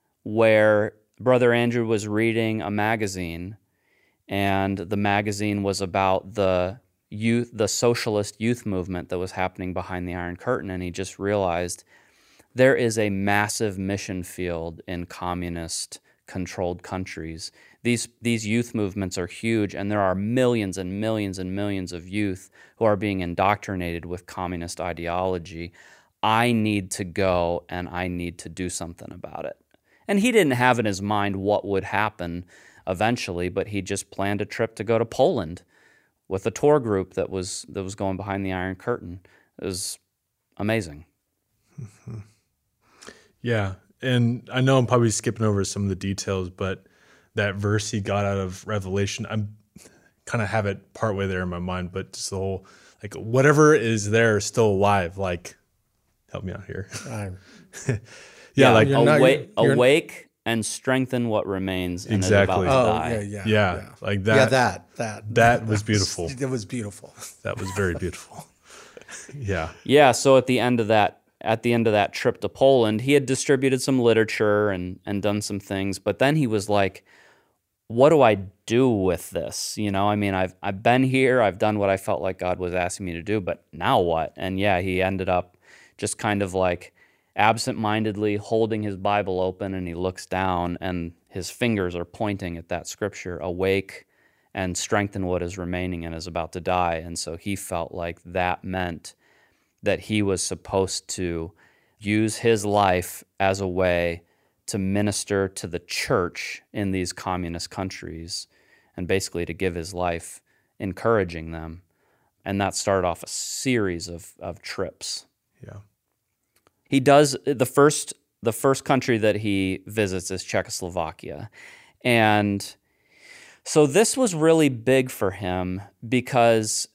where Brother Andrew was reading a magazine, and the magazine was about the youth, the socialist youth movement that was happening behind the Iron Curtain, and he just realized there is a massive mission field in communist-controlled countries. These these youth movements are huge, and there are millions and millions and millions of youth who are being indoctrinated with communist ideology. I need to go, and I need to do something about it. And he didn't have in his mind what would happen eventually, but he just planned a trip to go to Poland with a tour group that was that was going behind the Iron Curtain. It was amazing. Yeah. And I know I'm probably skipping over some of the details, but that verse he got out of Revelation, I'm kind of have it partway there in my mind, but just the whole, like, whatever is there is still alive. Like, help me out here. I'm- Yeah, like, You're not- awake, you're- awake and strengthen what remains and Exactly. is oh, about to die. yeah, yeah, yeah, like that. Yeah, that, that. that was beautiful. It was beautiful. That was very beautiful. Yeah. Yeah, so at the end of that at the end of that trip to Poland, he had distributed some literature and and done some things, but then he was like, what do I do with this? You know, I mean, I've I've been here, I've done what I felt like God was asking me to do, but now what? And yeah, he ended up just kind of like absent-mindedly holding his Bible open, and he looks down and his fingers are pointing at that scripture, awake and strengthen what is remaining and is about to die. And so he felt like that meant that he was supposed to use his life as a way to minister to the church in these communist countries and basically to give his life encouraging them. And that started off a series of, of trips. Yeah. He does, the first the first country that he visits is Czechoslovakia. And so this was really big for him because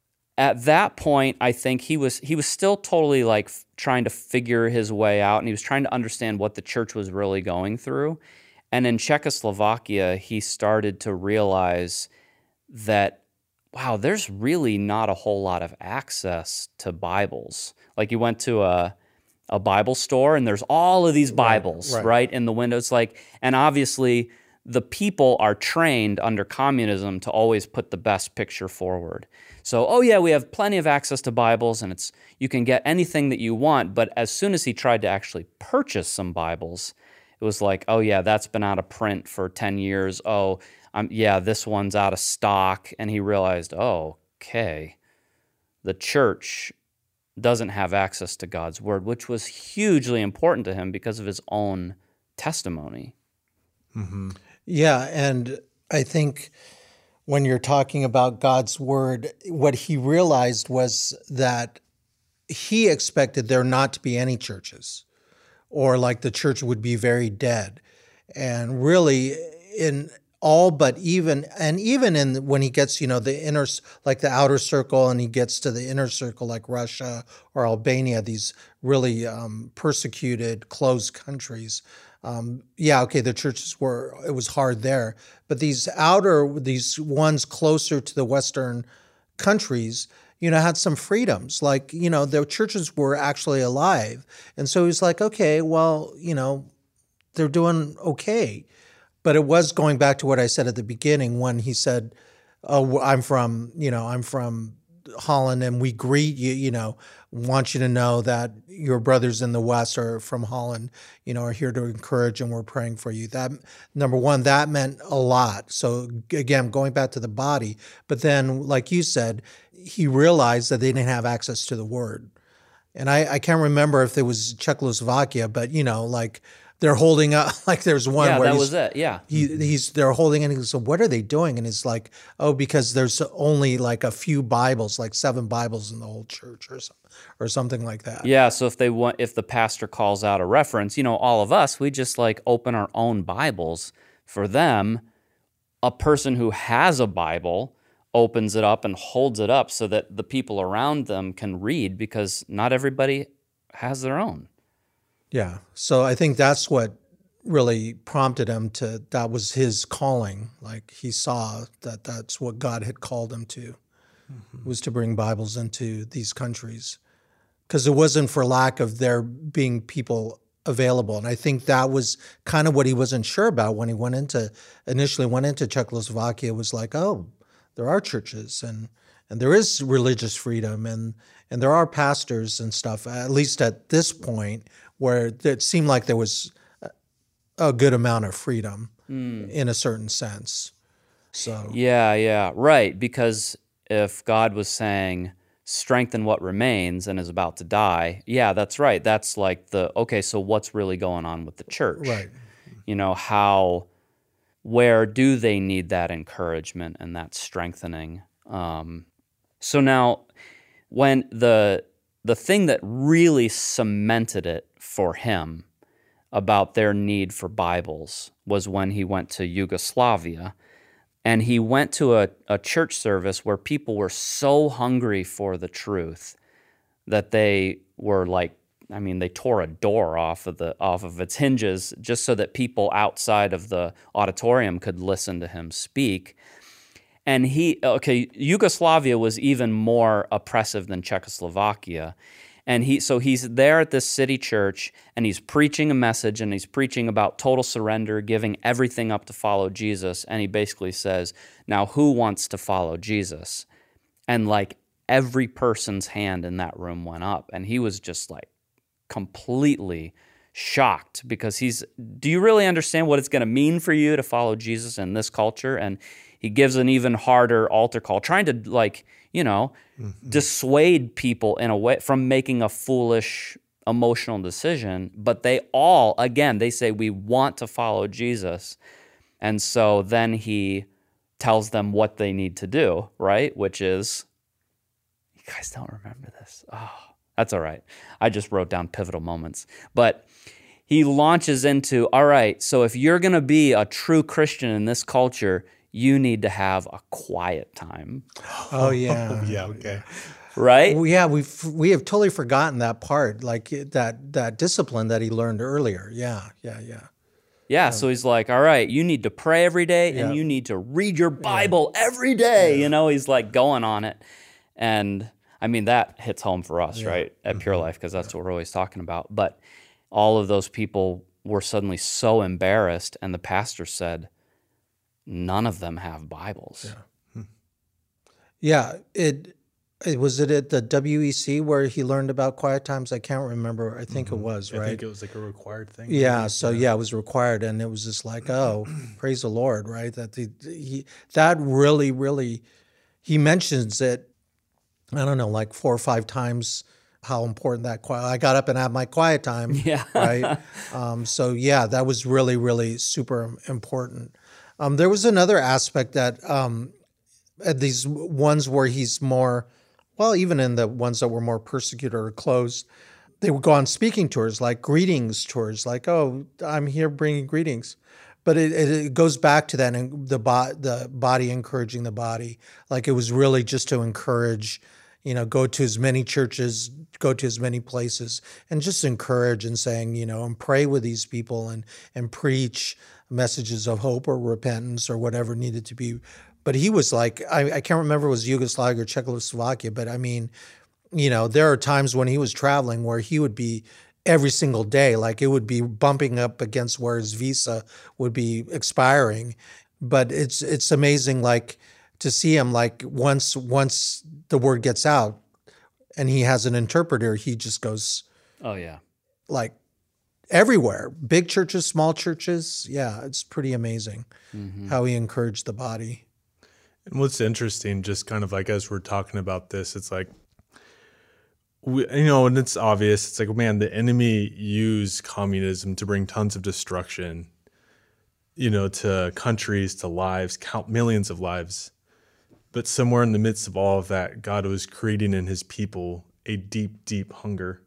at that point, I think he was he was still totally like f- trying to figure his way out, and he was trying to understand what the church was really going through. And in Czechoslovakia, he started to realize that, wow, there's really not a whole lot of access to Bibles. Like you went to a a Bible store, and there's all of these Bibles, Right, right, right. right in the windows. Like, and obviously, the people are trained under communism to always put the best picture forward. So, oh yeah, we have plenty of access to Bibles, and it's you can get anything that you want. But as soon as he tried to actually purchase some Bibles, it was like, oh yeah, that's been out of print for ten years. Oh, um, yeah, this one's out of stock. And he realized, oh, okay, the church doesn't have access to God's word, which was hugely important to him because of his own testimony. Mm-hmm. Yeah, and I think when you're talking about God's word, what he realized was that he expected there not to be any churches, or like the church would be very dead. And really, in all but even, and even in when he gets, you know, the inner, like the outer circle, and he gets to the inner circle, like Russia or Albania, these really um, persecuted, closed countries. Um, yeah, okay, the churches were, it was hard there. But these outer, these ones closer to the Western countries, you know, had some freedoms. Like, you know, their churches were actually alive. And so he's like, okay, well, you know, they're doing okay. But it was going back to what I said at the beginning when he said, oh, I'm from, you know, I'm from Holland, and we greet you, you know, want you to know that your brothers in the West are from Holland, you know, are here to encourage, and we're praying for you. That, number one, that meant a lot. So again, going back to the body, but then, like you said, he realized that they didn't have access to the word. And I, I can't remember if it was Czechoslovakia, but, you know, like they're holding up, like there's one Yeah, where that he's, was it. Yeah. he, he's they're holding it, and he goes, so what are they doing? And it's like, oh, because there's only like a few Bibles, like seven Bibles in the whole church, or something, or something like that. Yeah, so if they want, if the pastor calls out a reference, you know, all of us, we just like open our own Bibles. For them, a person who has a Bible opens it up and holds it up so that the people around them can read, because not everybody has their own. Yeah. So I think that's what really prompted him to, that was his calling. Like he saw that that's what God had called him to, mm-hmm. was to bring Bibles into these countries. Because it wasn't for lack of there being people available. And I think that was kind of what he wasn't sure about when he went into, initially went into Czechoslovakia. It was like, oh, there are churches, and and there is religious freedom, and and there are pastors and stuff, at least at this point, where it seemed like there was a good amount of freedom mm. in a certain sense. So Yeah, yeah, right. Because if God was saying, strengthen what remains and is about to die, yeah, that's right. That's like the, okay, so what's really going on with the church? Right. You know, how, where do they need that encouragement and that strengthening? Um, so now, when the the thing that really cemented it for him about their need for Bibles was when he went to Yugoslavia, and he went to a, a church service where people were so hungry for the truth that they were like, I mean, they tore a door off of the off of its hinges just so that people outside of the auditorium could listen to him speak. And he, okay, Yugoslavia was even more oppressive than Czechoslovakia. And he, so he's there at this city church, and he's preaching a message, and he's preaching about total surrender, giving everything up to follow Jesus. And he basically says, now who wants to follow Jesus? And like every person's hand in that room went up, and he was just like completely shocked, because he's, do you really understand what it's going to mean for you to follow Jesus in this culture? And he gives an even harder altar call, trying to, like, you know, mm-hmm. dissuade people in a way from making a foolish emotional decision, but they all, again, they say, we want to follow Jesus. And so then he tells them what they need to do, right? Which is, you guys don't remember this. Oh, that's all right. I just wrote down pivotal moments. But he launches into, all right, so if you're going to be a true Christian in this culture, you need to have a quiet time. Oh, yeah. Oh, yeah, okay. Right? Well, yeah, we've we have totally forgotten that part, like that that discipline that he learned earlier. Yeah, yeah, yeah. Yeah, so he's like, all right, you need to pray every day Yeah. and you need to read your Bible every day. You know, he's like going on it. And I mean, that hits home for us, right, at Pure Life, because that's what we're always talking about. But all of those people were suddenly so embarrassed, and the pastor said, none of them have Bibles. Yeah, yeah it, it was it at the W E C where he learned about quiet times? I can't remember. I think it was, right? I think it was like a required thing. Yeah, so yeah, it was required, and it was just like, oh, praise the Lord, right? That the, he that really, really, he mentions it. I don't know, like four or five times. How important that quiet. I got up and had my quiet time. Yeah. Right. Um, so yeah, that was really, really super important. Um, there was another aspect that um, at these ones where he's more, well, even in the ones that were more persecuted or closed, they would go on speaking tours, like greetings tours, like, oh, I'm here bringing greetings. But it, it, it goes back to that, and the, bo- the body encouraging the body. Like it was really just to encourage, you know, go to as many churches, go to as many places, and just encourage and saying, you know, and pray with these people and and preach messages of hope or repentance or whatever needed to be. But he was like, I, I can't remember if it was Yugoslavia or Czechoslovakia, but I mean, you know, there are times when he was traveling where he would be every single day, like it would be bumping up against where his visa would be expiring. But it's it's amazing, like, to see him, like once once the word gets out and he has an interpreter, he just goes Oh, yeah. like everywhere, big churches, small churches. Yeah, it's pretty amazing Mm-hmm. how he encouraged the body. And what's interesting, just kind of like as we're talking about this, it's like, we, you know, and it's obvious. It's like, man, the enemy used communism to bring tons of destruction, you know, to countries, to lives, count millions of lives. But somewhere in the midst of all of that, God was creating in his people a deep, deep hunger.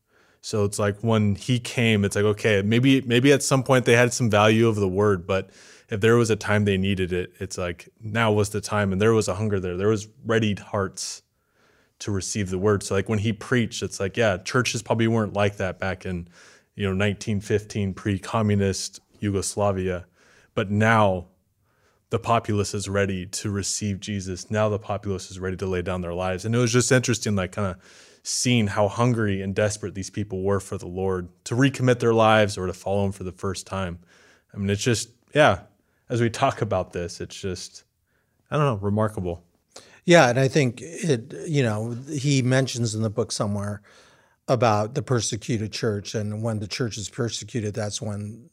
So it's like when he came, it's like, okay, maybe maybe at some point they had some value of the word, but if there was a time they needed it, it's like now was the time, and there was a hunger there. There was readied hearts to receive the word. So like when he preached, it's like, yeah, churches probably weren't like that back in, you know, nineteen fifteen, pre-communist Yugoslavia. But now the populace is ready to receive Jesus. Now the populace is ready to lay down their lives. And it was just interesting, like kind of seeing how hungry and desperate these people were for the Lord to recommit their lives or to follow him for the first time. I mean, it's just, yeah, as we talk about this, it's just, I don't know, remarkable. Yeah, and I think it, you know, he mentions in the book somewhere about the persecuted church, and when the church is persecuted, that's when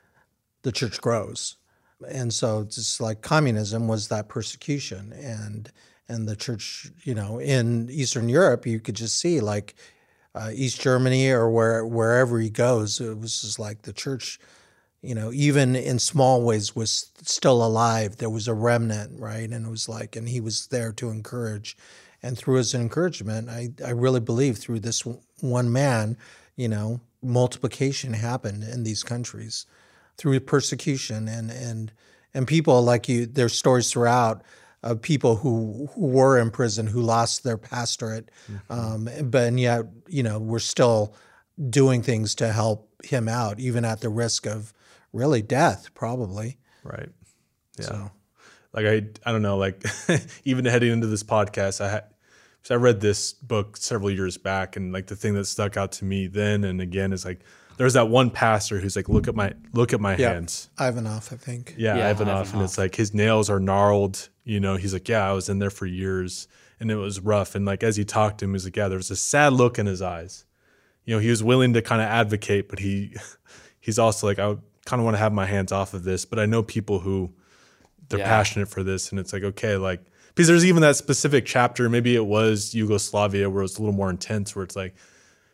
the church grows. And so just like communism was that persecution, and and the church, you know, in Eastern Europe, you could just see like uh, East Germany or where wherever he goes, it was just like the church, you know, even in small ways was still alive. There was a remnant, right? And it was like, and he was there to encourage. And through his encouragement, I, I really believe through this one man, you know, multiplication happened in these countries through persecution, and and and people like you, there's stories throughout of people who, who were in prison, who lost their pastorate, mm-hmm. um, but and yet, you know, we're still doing things to help him out, even at the risk of really death, probably. Right. Yeah. So. Like I, I don't know. Like even heading into this podcast, I had, so I read this book several years back, and like the thing that stuck out to me then and again is like there's that one pastor who's like, look at my look at my yeah. hands. Ivanov, I think. Yeah, Yeah, Ivanov, Ivanov, and it's like his nails are gnarled. You know, he's like, yeah, I was in there for years, and it was rough. And like as he talked to him, he's like, yeah, there was a sad look in his eyes. You know, he was willing to kind of advocate, but he he's also like, I kind of want to have my hands off of this, but I know people who they're Yeah. passionate for this, and it's like, okay, like because there's even that specific chapter, maybe it was Yugoslavia where it was a little more intense, where it's like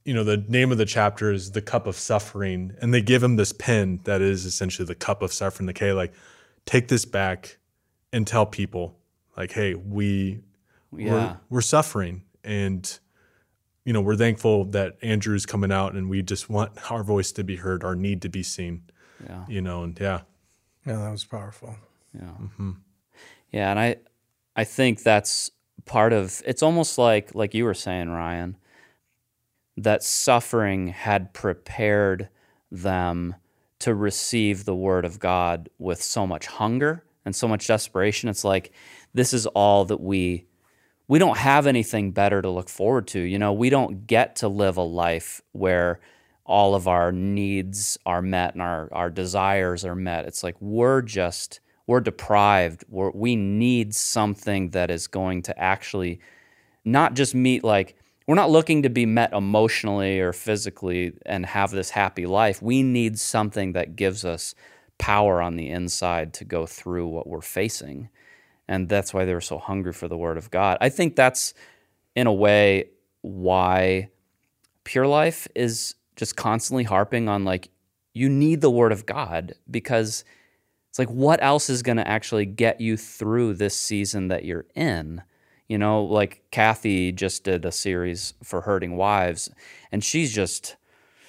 you know, the name of the chapter is The Cup of Suffering. And they give him this pen that is essentially the cup of suffering. Like, hey, like, take this back and tell people, like, hey, we, Yeah. we're, we're suffering. And, you know, we're thankful that Andrew's coming out and we just want our voice to be heard, our need to be seen, Yeah. you know, and yeah. Yeah, that was powerful. Yeah. Yeah. And I, I think that's part of, it's almost like, like you were saying, Ryan, that suffering had prepared them to receive the word of God with so much hunger and so much desperation. It's like, this is all that we, we don't have anything better to look forward to. You know, we don't get to live a life where all of our needs are met and our, our desires are met. It's like, we're just, we're deprived. We're, we need something that is going to actually not just meet, like, we're not looking to be met emotionally or physically and have this happy life. We need something that gives us power on the inside to go through what we're facing. And that's why they were so hungry for the word of God. I think that's, in a way, why Pure Life is just constantly harping on, like, you need the word of God, because it's like, what else is going to actually get you through this season that you're in? You know, like Kathy just did a series for Hurting Wives, and she's just,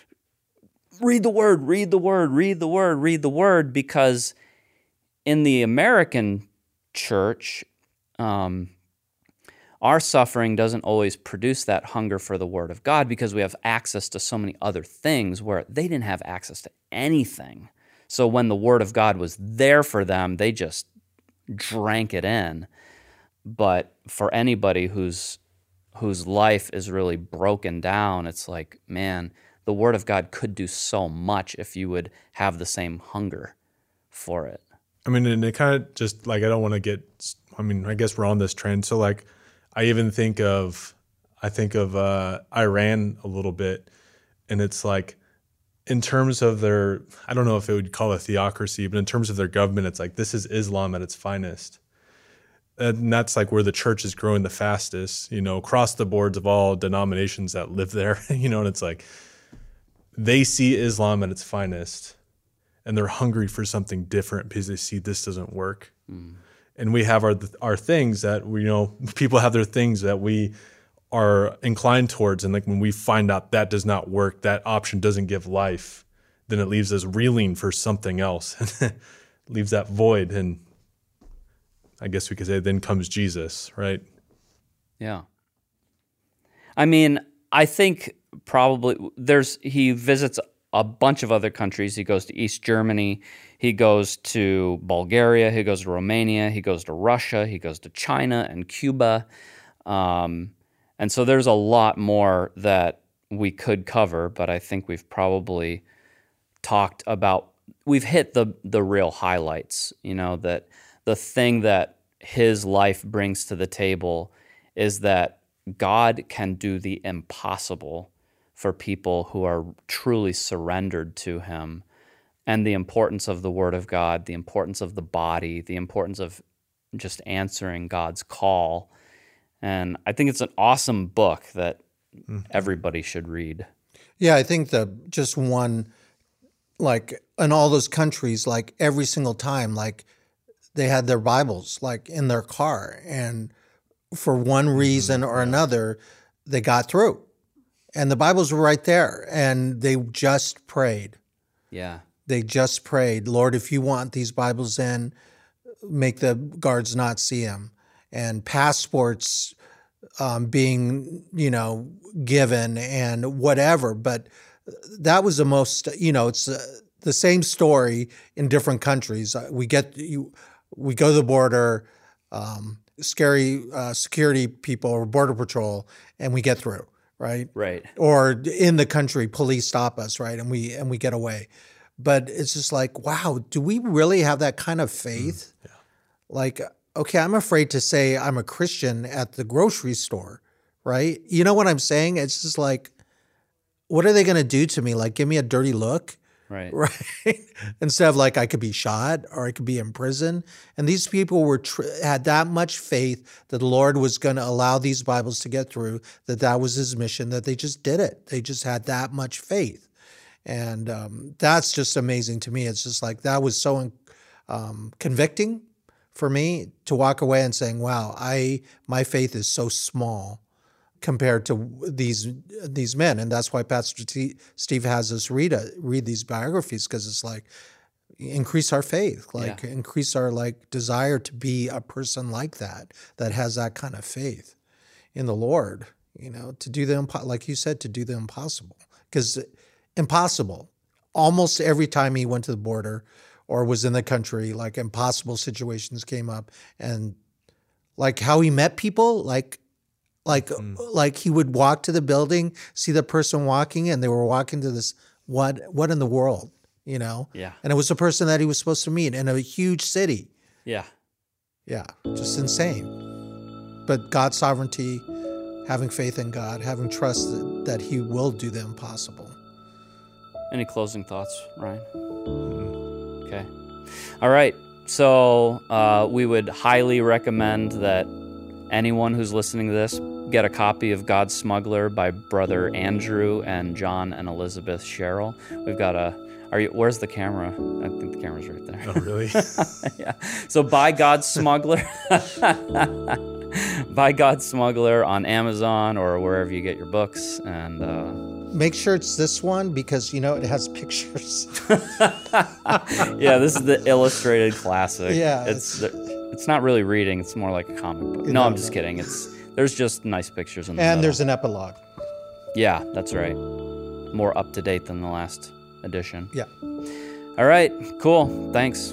read the word, read the word, read the word, read the word, because in the American church, um, our suffering doesn't always produce that hunger for the word of God because we have access to so many other things where they didn't have access to anything. So when the word of God was there for them, they just drank it in. But for anybody whose whose life is really broken down, it's like, man, the word of God could do so much if you would have the same hunger for it. I mean, and it kind of just like, I don't want to get, I mean, I guess we're on this trend. So like, I even think of, I think of uh, Iran a little bit, and it's like, in terms of their, I don't know if it would call it theocracy, but in terms of their government, it's like, this is Islam at its finest. And that's like where the church is growing the fastest, you know, across the boards of all denominations that live there, you know, and it's like, they see Islam at its finest and they're hungry for something different because they see this doesn't work. Mm. And we have our our things that we, you know, people have their things that we are inclined towards. And like when we find out that does not work, that option doesn't give life, then it leaves us reeling for something else. Leaves that void. And I guess we could say then comes Jesus, right? Yeah. I mean, I think probably there's, he visits a bunch of other countries. He goes to East Germany. He goes to Bulgaria. He goes to Romania. He goes to Russia. He goes to China and Cuba. Um, and so there's a lot more that we could cover, but I think we've probably talked about, we've hit the the real highlights, you know, that the thing that his life brings to the table is that God can do the impossible for people who are truly surrendered to him, and the importance of the word of God, the importance of the body, the importance of just answering God's call. And I think it's an awesome book that mm-hmm. everybody should read. Yeah, I think the just one, like in all those countries, like every single time, like they had their Bibles like in their car, and for one reason mm-hmm. or another, they got through. And the Bibles were right there, and they just prayed. Yeah. They just prayed, Lord, if you want these Bibles in, make the guards not see them. And passports um, being, you know, given and whatever. But that was the most, you know, it's uh, the same story in different countries. Uh, we get, you, we go to the border, um, scary uh, security people or border patrol, and we get through. Right. Right. Or in the country, police stop us, right, and we and we get away. But it's just like, wow, do we really have that kind of faith? Mm, yeah. Like, okay, I'm afraid to say I'm a Christian at the grocery store, right? You know what I'm saying? It's just like, what are they going to do to me? Like, give me a dirty look, Right. Right. Instead of like, I could be shot or I could be in prison. And these people were tr- had that much faith that the Lord was going to allow these Bibles to get through, that that was his mission, that they just did it. They just had that much faith. And um, that's just amazing to me. It's just like, that was so um, convicting for me to walk away and saying, wow, I my faith is so small compared to these these men. And that's why Pastor T- Steve has us read a, read these biographies, because it's like, increase our faith, like yeah. increase our like desire to be a person like that, that has that kind of faith in the Lord, you know, to do the, impo- like you said, to do the impossible. Because impossible, almost every time he went to the border or was in the country, like impossible situations came up. And like how he met people, like Like, mm. like he would walk to the building, see the person walking, and they were walking to this, what, what in the world, you know? Yeah. And it was the person that he was supposed to meet in a huge city. Yeah. Yeah. Just insane. But God's sovereignty, having faith in God, having trust that, that he will do the impossible. Any closing thoughts, Ryan? Mm. Okay. All right. So uh, we would highly recommend that anyone who's listening to this get a copy of God's Smuggler by Brother Andrew and John and Elizabeth Sherrill. We've got a, are you, where's the camera? I think the camera's right there. Oh, really? Yeah. So buy God's Smuggler. Buy God's Smuggler on Amazon or wherever you get your books. And uh, make sure it's this one, because, you know, it has pictures. Yeah, this is the illustrated classic. Yeah. It's, it's It's not really reading. It's more like a comic book. No, I'm just kidding. It's there's just nice pictures in the And middle. there's an epilogue. Yeah, that's right. More up to date than the last edition. Yeah. All right, cool. Thanks.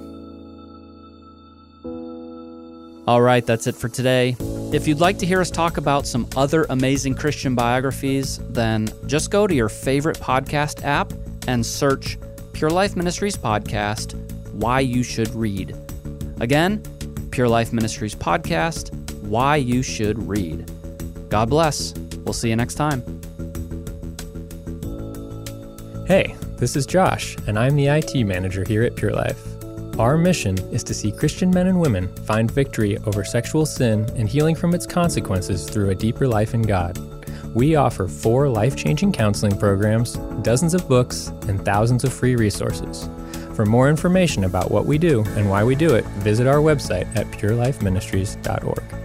All right, that's it for today. If you'd like to hear us talk about some other amazing Christian biographies, then just go to your favorite podcast app and search Pure Life Ministries Podcast, Why You Should Read. Again, Pure Life Ministries Podcast, Why You Should Read. God bless. We'll see you next time. Hey, this is Josh, and I'm the I T manager here at Pure Life. Our mission is to see Christian men and women find victory over sexual sin and healing from its consequences through a deeper life in God. We offer four life-changing counseling programs, dozens of books, and thousands of free resources. For more information about what we do and why we do it, visit our website at pure life ministries dot org.